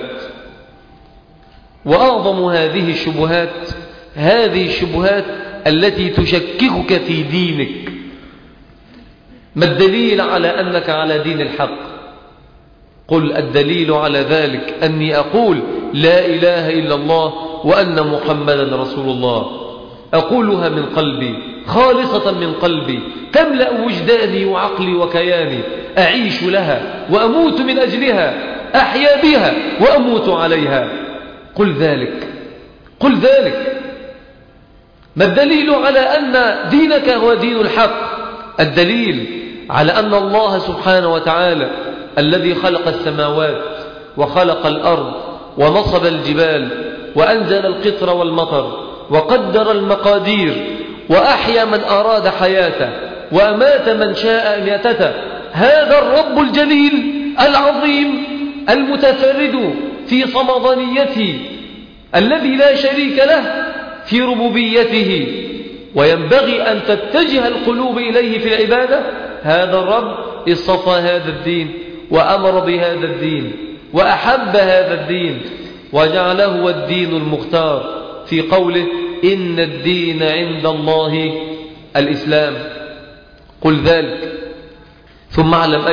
وأعظم هذه الشبهات التي تشككك في دينك. ما الدليل على أنك على دين الحق؟ قل: الدليل على ذلك أني أقول لا إله إلا الله وأن محمدا رسول الله، أقولها من قلبي خالصة من قلبي، تملأ وجداني وعقلي وكياني، أعيش لها وأموت من أجلها، أحيا بها وأموت عليها. قل ذلك. ما الدليل على أن دينك هو دين الحق؟ الدليل على أن الله سبحانه وتعالى الذي خلق السماوات وخلق الأرض ونصب الجبال وأنزل القطر والمطر وقدر المقادير وأحيا من أراد حياته وأمات من شاء أماتته، هذا الرب الجليل العظيم المتفرد في صمدانيته الذي لا شريك له في ربوبيته، وينبغي أن تتجه القلوب إليه في العبادة. هذا الرب اصطفى هذا الدين وأمر بهذا الدين وأحب هذا الدين وجعله هو الدين المختار في قوله: إن الدين عند الله الإسلام. قل ذلك. ثم اعلم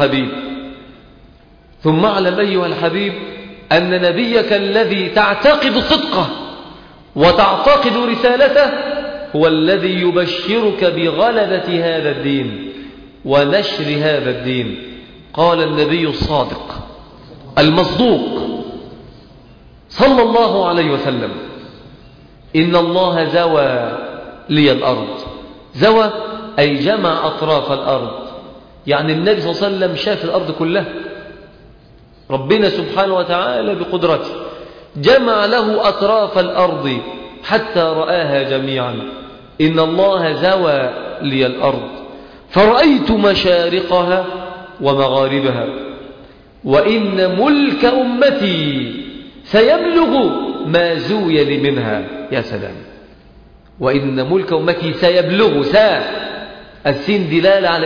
أيها الحبيب أن نبيك الذي تعتقد صدقه وتعتقد رسالته هو الذي يبشرك بغلبة هذا الدين ونشر هذا الدين. قال النبي الصادق المصدوق صلى الله عليه وسلم: إن الله زوى لي الأرض. زوى أي جمع أطراف الأرض، يعني النبي صلى الله عليه وسلم شاف الأرض كلها. ربنا سبحانه وتعالى بقدرته جمع له أطراف الأرض حتى رآها جميعا. إن الله زوى لي الأرض فرأيت مشارقها ومغاربها، وإن ملك أمتي سيبلغ ما زوي لي منها. يا سلام! وإن ملك أمتي سيبلغ، السين دلالة على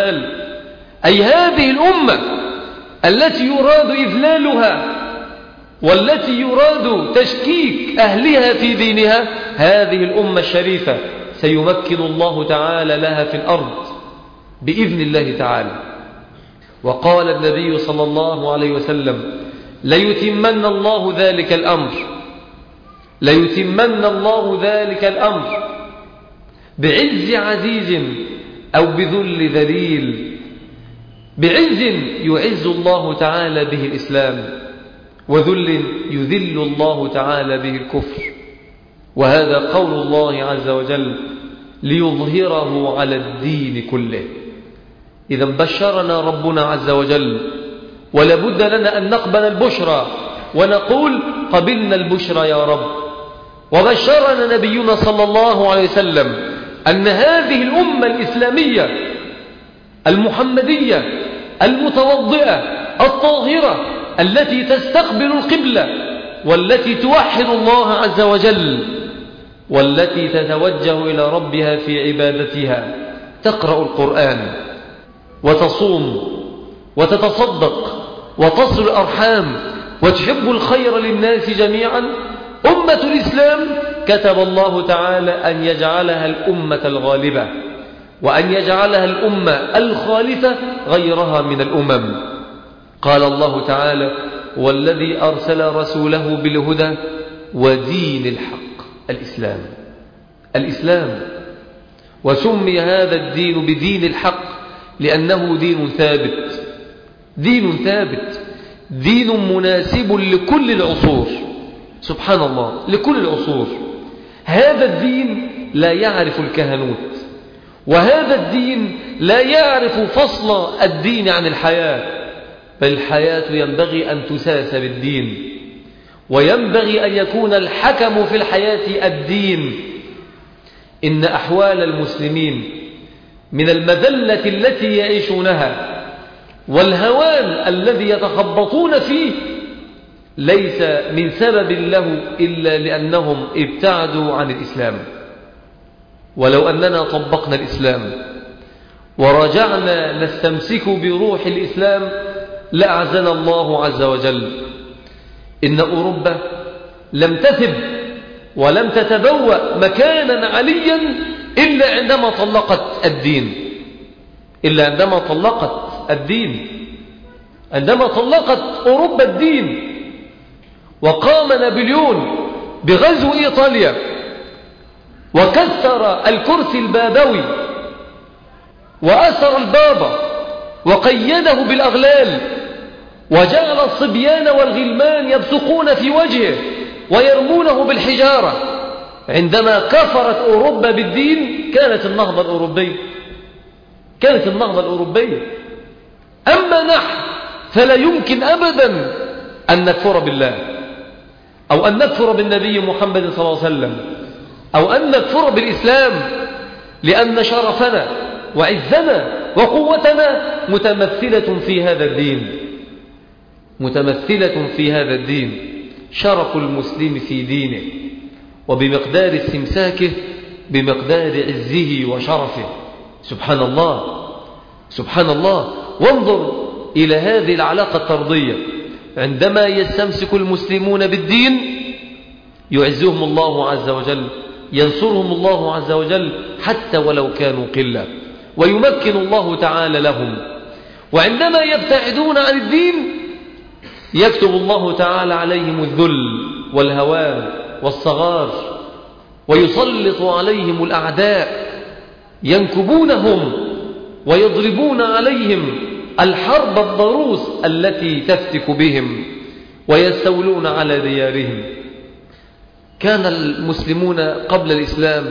الاستقبال، أي هذه الأمة التي يراد إذلالها والتي يراد تشكيك أهلها في دينها، هذه الأمة الشريفة سيمكن الله تعالى لها في الأرض بإذن الله تعالى. وقال النبي صلى الله عليه وسلم: ليتمن الله ذلك الأمر، ليتمن الله ذلك الأمر بعز عزيز أو بذل ذليل، بعز يعز الله تعالى به الإسلام، وذل يذل الله تعالى به الكفر. وهذا قول الله عز وجل: ليظهره على الدين كله. إذا بشرنا ربنا عز وجل، ولابد لنا أن نقبل البشرى ونقول: قبلنا البشرى يا رب. وبشرنا نبينا صلى الله عليه وسلم أن هذه الأمة الإسلامية المحمدية المتوضئة الطاهرة التي تستقبل القبلة، والتي توحد الله عز وجل، والتي تتوجه إلى ربها في عبادتها، تقرأ القرآن وتصوم وتتصدق وتصل الأرحام وتحب الخير للناس جميعا، أمة الإسلام كتب الله تعالى أن يجعلها الأمة الغالبة، وأن يجعلها الأمة الخالفة غيرها من الأمم. قال الله تعالى: والذي أرسل رسوله بالهدى ودين الحق. الإسلام، الإسلام. وسمي هذا الدين بدين الحق لأنه دين ثابت، دين ثابت، دين مناسب لكل العصور. سبحان الله، لكل العصور. هذا الدين لا يعرف الكهنوت، وهذا الدين لا يعرف فصل الدين عن الحياة، بل الحياة ينبغي أن تساس بالدين، وينبغي أن يكون الحكم في الحياة الدين. إن أحوال المسلمين من المذلة التي يعيشونها والهوان الذي يتخبطون فيه ليس من سبب له إلا لأنهم ابتعدوا عن الإسلام. ولو أننا طبقنا الإسلام ورجعنا نستمسك بروح الإسلام لأعزنا الله عز وجل. إن أوروبا لم تثب ولم تتبوأ مكانا عليا إلا عندما طلقت الدين، إلا عندما طلقت الدين. عندما طلقت أوروبا الدين وقام نابليون بغزو إيطاليا وكسر الكرسي البابوي وأسر البابا وقيده بالأغلال وجعل الصبيان والغلمان يبصقون في وجهه ويرمونه بالحجارة، عندما كفرت أوروبا بالدين كانت النهضة الأوروبية، كانت النهضة الأوروبية. أما نحن فلا يمكن أبدا أن نكفر بالله، أو أن نكفر بالنبي محمد صلى الله عليه وسلم، أو أن نكفر بالإسلام، لأن شرفنا وعزنا وقوتنا متمثلة في هذا الدين، متمثلة في هذا الدين. شرف المسلم في دينه، وبمقدار استمساكه بمقدار عزه وشرفه. سبحان الله، سبحان الله. وانظر إلى هذه العلاقة الطردية، عندما يستمسك المسلمون بالدين يعزهم الله عز وجل، ينصرهم الله عز وجل حتى ولو كانوا قلة، ويمكن الله تعالى لهم. وعندما يبتعدون عن الدين يكتب الله تعالى عليهم الذل والهوان والصغار، ويسلط عليهم الأعداء ينكبونهم ويضربون عليهم الحرب الضروس التي تفتك بهم ويستولون على ديارهم. كان المسلمون قبل الإسلام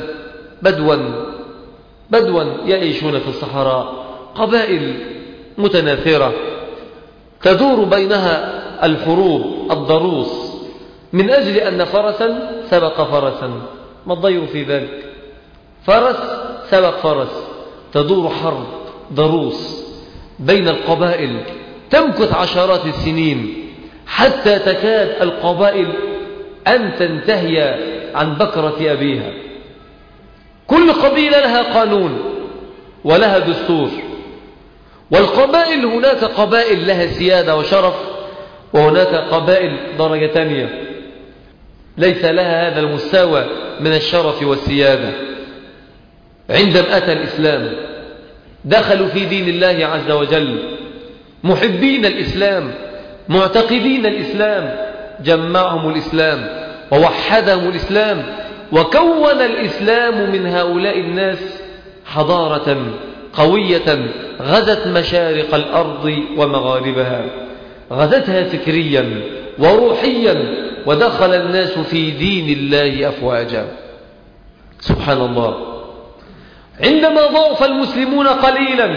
بدوا يعيشون في الصحراء، قبائل متناثرة تدور بينها الحروب الضروس من أجل أن فرسا سبق فرسا. ما الضير في ذلك؟ فرس سبق فرس، تدور حرب ضروس بين القبائل تمكث عشرات السنين حتى تكاد القبائل أن تنتهي عن بكرة أبيها. كل قبيلة لها قانون ولها دستور، والقبائل هناك قبائل لها سيادة وشرف، وهناك قبائل درجة تانية ليس لها هذا المستوى من الشرف والسيادة. عندما أتى الإسلام دخلوا في دين الله عز وجل محبين الإسلام معتقدين الإسلام، جمعهم الإسلام ووحدهم الإسلام، وكون الإسلام من هؤلاء الناس حضارة قوية غزت مشارق الأرض ومغاربها، غزتها فكريا وروحيا، ودخل الناس في دين الله أفواجا. سبحان الله. عندما ضعف المسلمون قليلا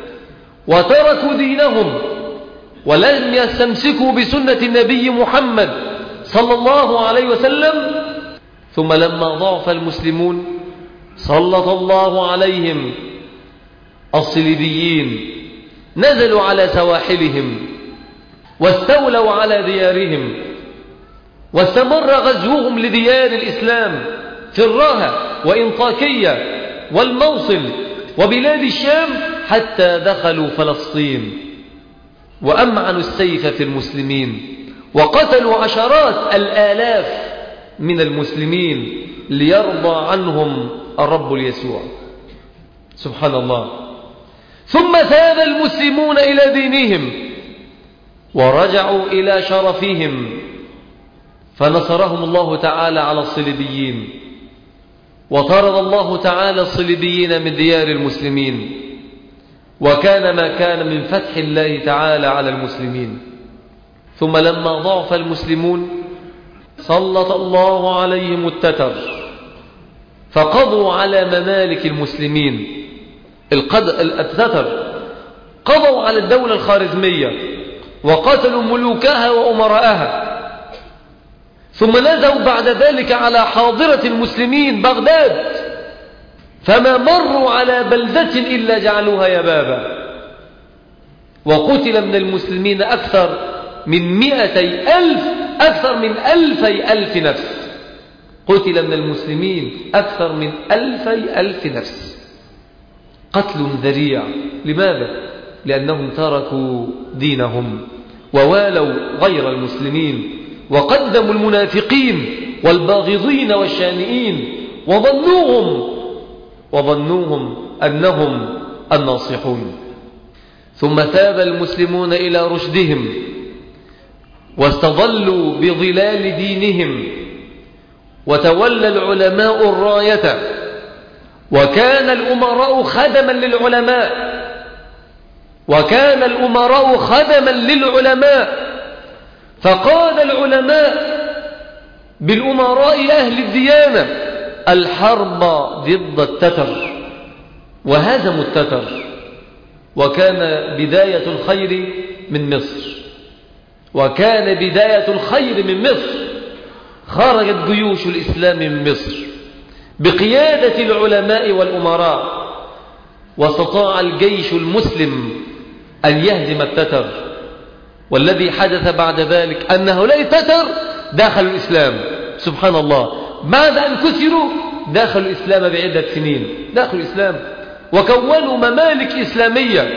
وتركوا دينهم ولم يستمسكوا بسنة النبي محمد صلى الله عليه وسلم، ثم لما ضعف المسلمون سلط الله عليهم الصليبيين، نزلوا على سواحلهم واستولوا على ديارهم، واستمر غزوهم لديار الإسلام في الرها وإنطاكية والموصل وبلاد الشام حتى دخلوا فلسطين، وأمعنوا السيف في المسلمين وقتلوا عشرات الآلاف من المسلمين ليرضى عنهم الرب اليسوع. سبحان الله. ثم ثاب المسلمون إلى دينهم ورجعوا إلى شرفهم، فنصرهم الله تعالى على الصليبيين، وطرد الله تعالى الصليبيين من ديار المسلمين، وكان ما كان من فتح الله تعالى على المسلمين. ثم لما ضعف المسلمون سلط الله عليهم التتر فقضوا على ممالك المسلمين. التتر قضوا على الدولة الخارزمية وقتلوا ملوكها وأمراءها، ثم نزلوا بعد ذلك على حاضرة المسلمين بغداد، فما مروا على بلدة إلا جعلوها يبابا، وقتل من المسلمين أكثر من 200,000 أكثر من 200,000 نفس. قتل من المسلمين أكثر من 200,000 نفس، قتل ذريع. لماذا؟ لأنهم تركوا دينهم ووالوا غير المسلمين، وقدموا المنافقين والباغضين والشانئين وظنوهم أنهم الناصحون. ثم ثاب المسلمون إلى رشدهم واستظلوا بظلال دينهم، وتولى العلماء الراية، وكان الأمراء خدما للعلماء، فقاد العلماء بالأمراء أهل الديانة الحرب ضد التتر وهزموا التتر. وكان بداية الخير من مصر، خرجت جيوش الإسلام من مصر بقيادة العلماء والأمراء، واستطاع الجيش المسلم أن يهزم التتر. والذي حدث بعد ذلك أن هؤلاء التتر دخلوا الإسلام. سبحان الله. بعد أن كسروا دخلوا الإسلام بعدة سنين، دخلوا الإسلام وكونوا ممالك إسلامية،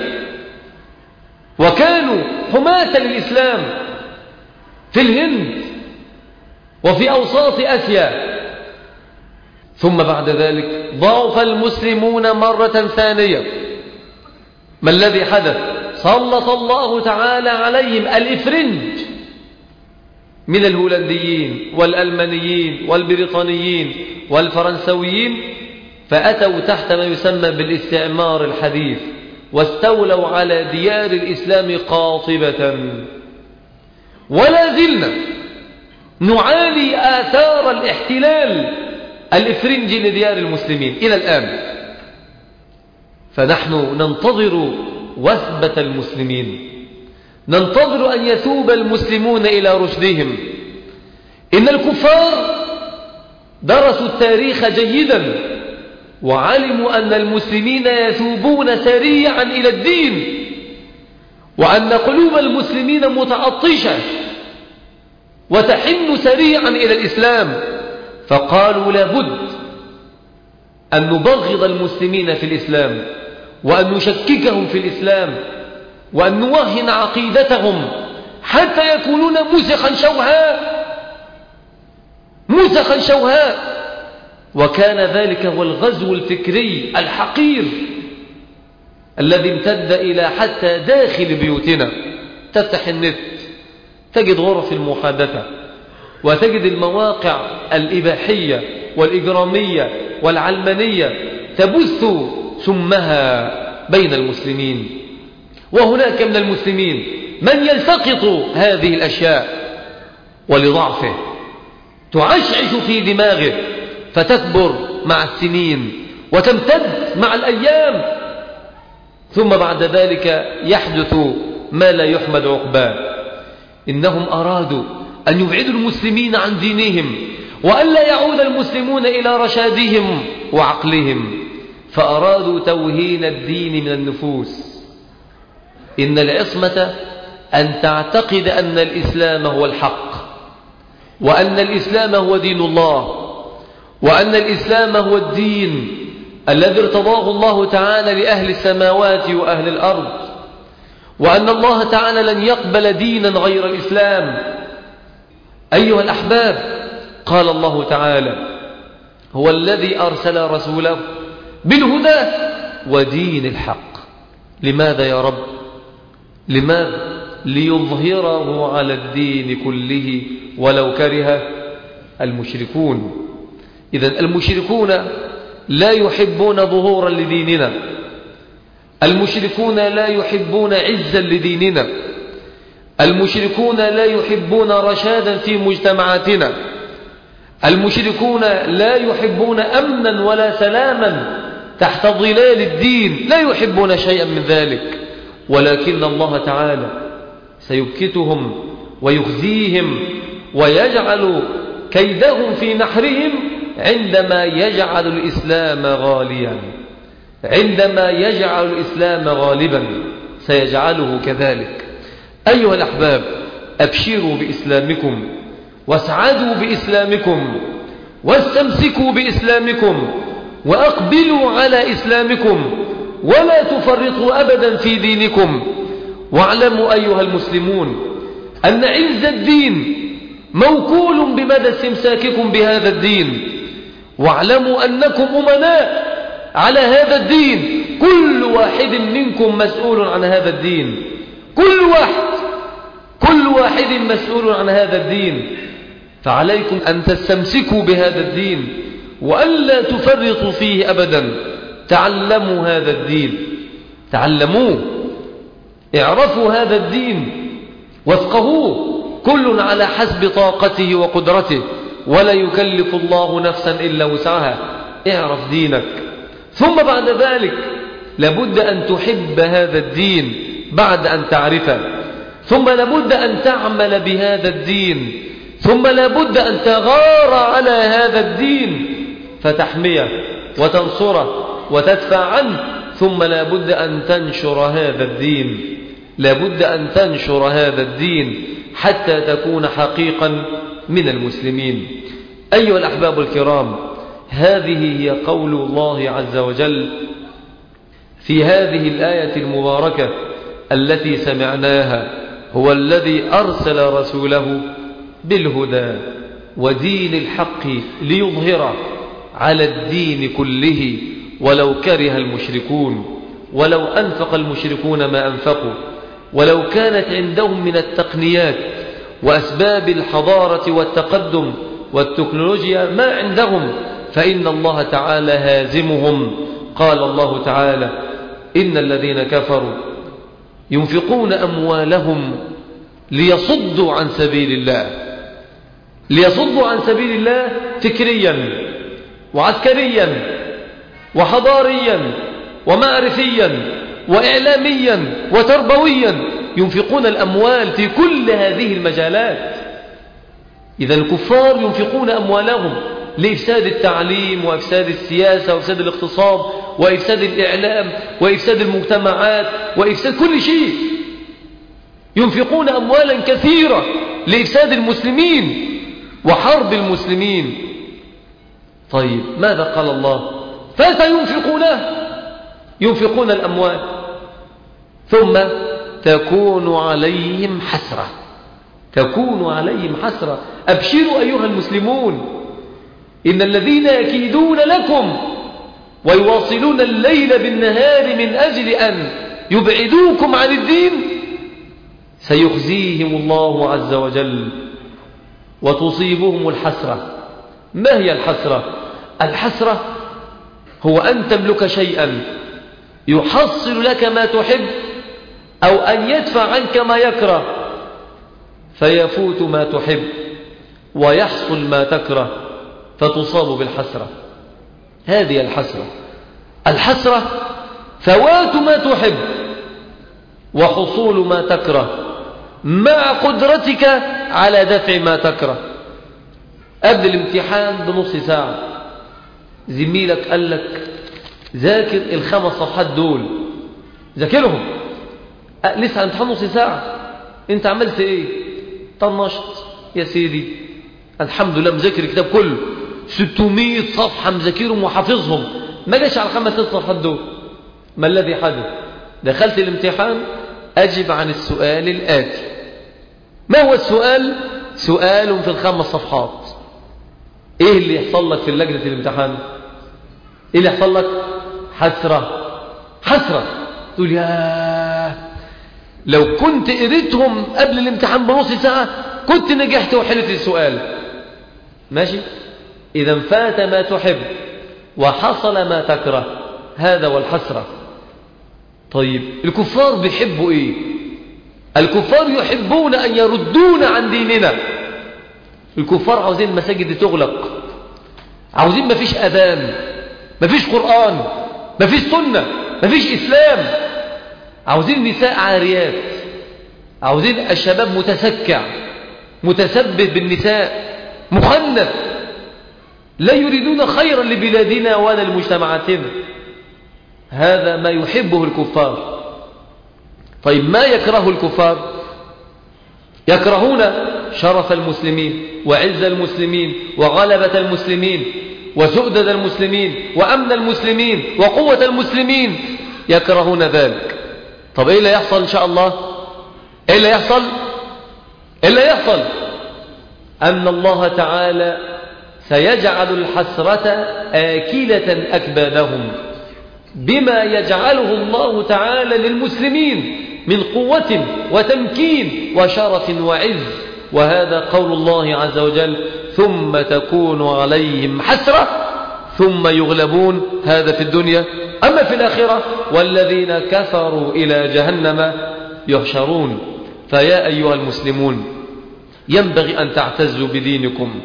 وكانوا حماة للإسلام في الهند وفي أوساط آسيا. ثم بعد ذلك ضعف المسلمون مرة ثانية. ما الذي حدث؟ سلط الله تعالى عليهم الإفرنج من الهولنديين والألمانيين والبريطانيين والفرنسويين، فأتوا تحت ما يسمى بالاستعمار الحديث، واستولوا على ديار الإسلام قاطبة. ولا زلنا نعاني آثار الاحتلال الإفرنجي لديار المسلمين إلى الآن. فنحن ننتظر وثبة المسلمين، ننتظر أن يثوب المسلمون إلى رشدهم. إن الكفار درسوا التاريخ جيدا وعلموا أن المسلمين يثوبون سريعا إلى الدين، وأن قلوب المسلمين متعطشة وتحن سريعا إلى الإسلام، فقالوا لابد أن نبغض المسلمين في الإسلام، وأن نشككهم في الإسلام، وأن نوهن عقيدتهم، حتى يكونون مسخا شوهاء. وكان ذلك هو الغزو الفكري الحقير الذي امتد إلى حتى داخل بيوتنا. تفتح النت تجد غرف المحادثة، وتجد المواقع الإباحية والإجرامية والعلمانية تبث سمها بين المسلمين. وهناك من المسلمين من يلتقط هذه الأشياء ولضعفه تعشعش في دماغه، فتكبر مع السنين وتمتد مع الأيام، ثم بعد ذلك يحدث ما لا يحمد عقباه. إنهم أرادوا أن يبعدوا المسلمين عن دينهم، وأن لا يعود المسلمون إلى رشادهم وعقلهم، فأرادوا توهين الدين من النفوس. إن العصمة أن تعتقد أن الإسلام هو الحق، وأن الإسلام هو دين الله، وأن الإسلام هو الدين الذي ارتضاه الله تعالى لأهل السماوات وأهل الأرض، وأن الله تعالى لن يقبل دينا غير الإسلام. أيها الأحباب، قال الله تعالى: هو الذي أرسل رسوله بالهدى ودين الحق. لماذا يا رب؟ لماذا؟ ليظهره على الدين كله ولو كره المشركون. إذن المشركون لا يحبون ظهورا لديننا، المشركون لا يحبون عزا لديننا، المشركون لا يحبون رشادا في مجتمعاتنا، المشركون لا يحبون أمنا ولا سلاما تحت ظلال الدين، لا يحبون شيئا من ذلك. ولكن الله تعالى سيبكتهم ويخزيهم ويجعل كيدهم في نحرهم عندما يجعل الإسلام غاليا، عندما يجعل الإسلام غالبا سيجعله كذلك. أيها الأحباب، أبشروا بإسلامكم، واسعدوا بإسلامكم، واستمسكوا بإسلامكم، وأقبلوا على إسلامكم، ولا تفرطوا أبدا في دينكم. واعلموا أيها المسلمون أن عز الدين موكول بمدى استمساككم بهذا الدين، واعلموا أنكم أمناء على هذا الدين، كل واحد منكم مسؤول عن هذا الدين، كل واحد مسؤول عن هذا الدين. فعليكم أن تستمسكوا بهذا الدين وألا تفرطوا فيه أبدا. تعلموا هذا الدين، تعلموه، اعرفوا هذا الدين وافقهوه، كل على حسب طاقته وقدرته، ولا يكلف الله نفسا إلا وسعها. اعرف دينك، ثم بعد ذلك لابد أن تحب هذا الدين بعد أن تعرفه، ثم لابد أن تعمل بهذا الدين، ثم لابد أن تغار على هذا الدين فتحميه وتنصره وتدفع عنه، ثم لابد أن تنشر هذا الدين، لابد أن تنشر هذا الدين حتى تكون حقيقا من المسلمين. أيها الأحباب الكرام، هذه هي قول الله عز وجل في هذه الآية المباركة التي سمعناها: هو الذي أرسل رسوله بالهدى ودين الحق ليظهره على الدين كله ولو كره المشركون. ولو أنفق المشركون ما أنفقوا، ولو كانت عندهم من التقنيات وأسباب الحضارة والتقدم والتكنولوجيا ما عندهم، فإن الله تعالى هازمهم. قال الله تعالى: إن الذين كفروا ينفقون أموالهم ليصدوا عن سبيل الله، ليصدوا عن سبيل الله فكريا وعسكريا وحضاريا ومعرفيا وإعلاميا وتربويا، ينفقون الأموال في كل هذه المجالات. إذا الكفار ينفقون أموالهم لإفساد التعليم وإفساد السياسة وإفساد الاقتصاد وإفساد الإعلام وإفساد المجتمعات وإفساد كل شيء. ينفقون أموالا كثيرة لإفساد المسلمين وحرب المسلمين. طيب ماذا قال الله؟ ينفقون الأموال ثم تكون عليهم حسرة. تكون عليهم حسرة. أبشروا أيها المسلمون، إن الذين يكيدون لكم ويواصلون الليل بالنهار من أجل أن يبعدوكم عن الدين سيخزيهم الله عز وجل وتصيبهم الحسرة. ما هي الحسرة؟ الحسرة هو أن تملك شيئا يحصل لك ما تحب أو أن يدفع عنك ما يكره، فيفوت ما تحب ويحصل ما تكره فتصاب بالحسرة. هذه الحسرة. الحسرة فوات ما تحب وحصول ما تكره مع قدرتك على دفع ما تكره. قبل الامتحان بنص ساعة زميلك قال لك ذاكر 5 صفحات دول، ذاكرهم. لسه امتحان نص ساعة، انت عملت ايه؟ طنشت يا سيدي. الحمد لله مذاكر الكتاب كله 600 صفحة مذاكرهم وحافظهم، ما جاش على 5 صفحات دول. ما الذي حدث؟ دخلت الامتحان أجب عن السؤال الآتي. ما هو السؤال؟ سؤال في 5 صفحات. ايه اللي يحصل لك في لجنة الامتحان؟ ايه اللي يحصل لك؟ حسرة. حسرة. تقول يا لو كنت قريتهم قبل الامتحان بنص ساعة كنت نجحت وحلت السؤال. ماشي؟ إذا فات ما تحب وحصل ما تكره، هذا والحسرة. طيب الكفار بيحبوا ايه؟ الكفار يحبون أن يردون عن ديننا. الكفار عاوزين المساجد تغلق، عاوزين ما فيش أذان، ما فيش قرآن، ما فيش سنة، ما فيش إسلام. عاوزين النساء عاريات، عاوزين الشباب متسكع متسبب بالنساء مخنث. لا يريدون خيرا لبلادنا ولا لمجتمعاتنا. هذا ما يحبه الكفار. طيب ما يكره الكفار؟ يكرهون شرف المسلمين وعز المسلمين وغلبة المسلمين وسؤدد المسلمين وأمن المسلمين وقوة المسلمين، يكرهون ذلك. طب إيه اللي يحصل إن شاء الله؟ إيه اللي يحصل؟ إيه اللي يحصل؟ أن الله تعالى سيجعل الحسرة آكلة أكبادهم بما يجعله الله تعالى للمسلمين من قوة وتمكين وشرف وعز. وهذا قول الله عز وجل: ثم تكون عليهم حسرة ثم يغلبون. هذا في الدنيا. أما في الآخرة: والذين كفروا إلى جهنم يحشرون. فيا أيها المسلمون، ينبغي أن تعتزوا بدينكم،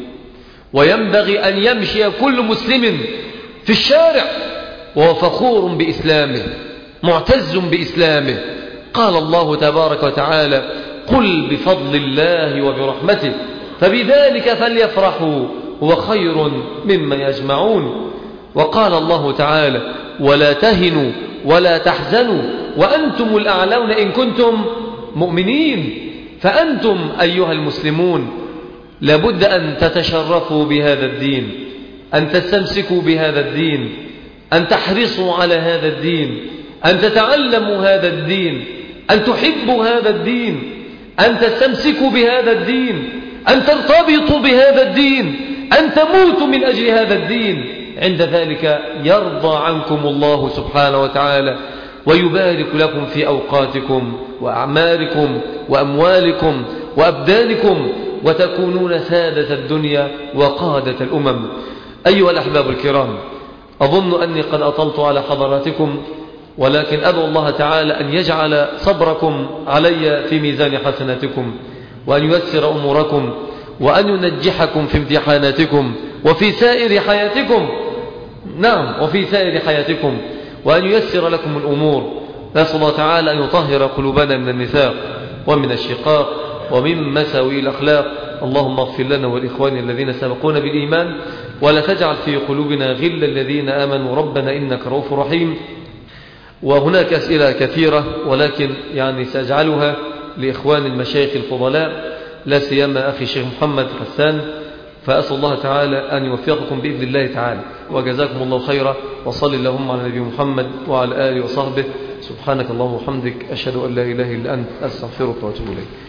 وينبغي أن يمشي كل مسلم في الشارع وهو فخور بإسلامه معتز بإسلامه. قال الله تبارك وتعالى: قل بفضل الله وبرحمته فبذلك فليفرحوا هو خير مما يجمعون. وقال الله تعالى: ولا تهنوا ولا تحزنوا وأنتم الأعلون إن كنتم مؤمنين. فأنتم أيها المسلمون لابد أن تتشرفوا بهذا الدين، أن تستمسكوا بهذا الدين، أن تحرصوا على هذا الدين، أن تتعلموا هذا الدين، أن تحبوا هذا الدين، أن تستمسكوا بهذا الدين، أن ترتبطوا بهذا الدين، أن تموتوا من أجل هذا الدين. عند ذلك يرضى عنكم الله سبحانه وتعالى ويبارك لكم في أوقاتكم وأعماركم وأموالكم وأبدانكم، وتكونون سادة الدنيا وقادة الأمم. أيها الأحباب الكرام، أظن أني قد أطلت على حضراتكم، ولكن أدعو الله تعالى أن يجعل صبركم علي في ميزان حسناتكم، وأن ييسر أموركم، وأن ينجحكم في امتحاناتكم وفي سائر حياتكم. نعم، وفي سائر حياتكم، وأن ييسر لكم الأمور. نسأل الله تعالى أن يطهر قلوبنا من النفاق ومن الشقاق ومن مساوي الأخلاق. اللهم اغفر لنا والإخوان الذين سبقونا بالإيمان، ولا تجعل في قلوبنا غلا الذين آمنوا ربنا إنك رؤوف رحيم. وهناك أسئلة كثيرة، ولكن سأجعلها لإخوان المشايخ الفضلاء، لا سيما أخي الشيخ محمد حسان، فأسأل الله تعالى أن يوفقكم بإذن الله تعالى. وجزاكم الله خيرا، وصل اللهم على نبي محمد وعلى آله وصحبه. سبحانك اللهم وبحمدك، أشهد أن لا إله إلا أنت، أستغفرك وأتوب إليك.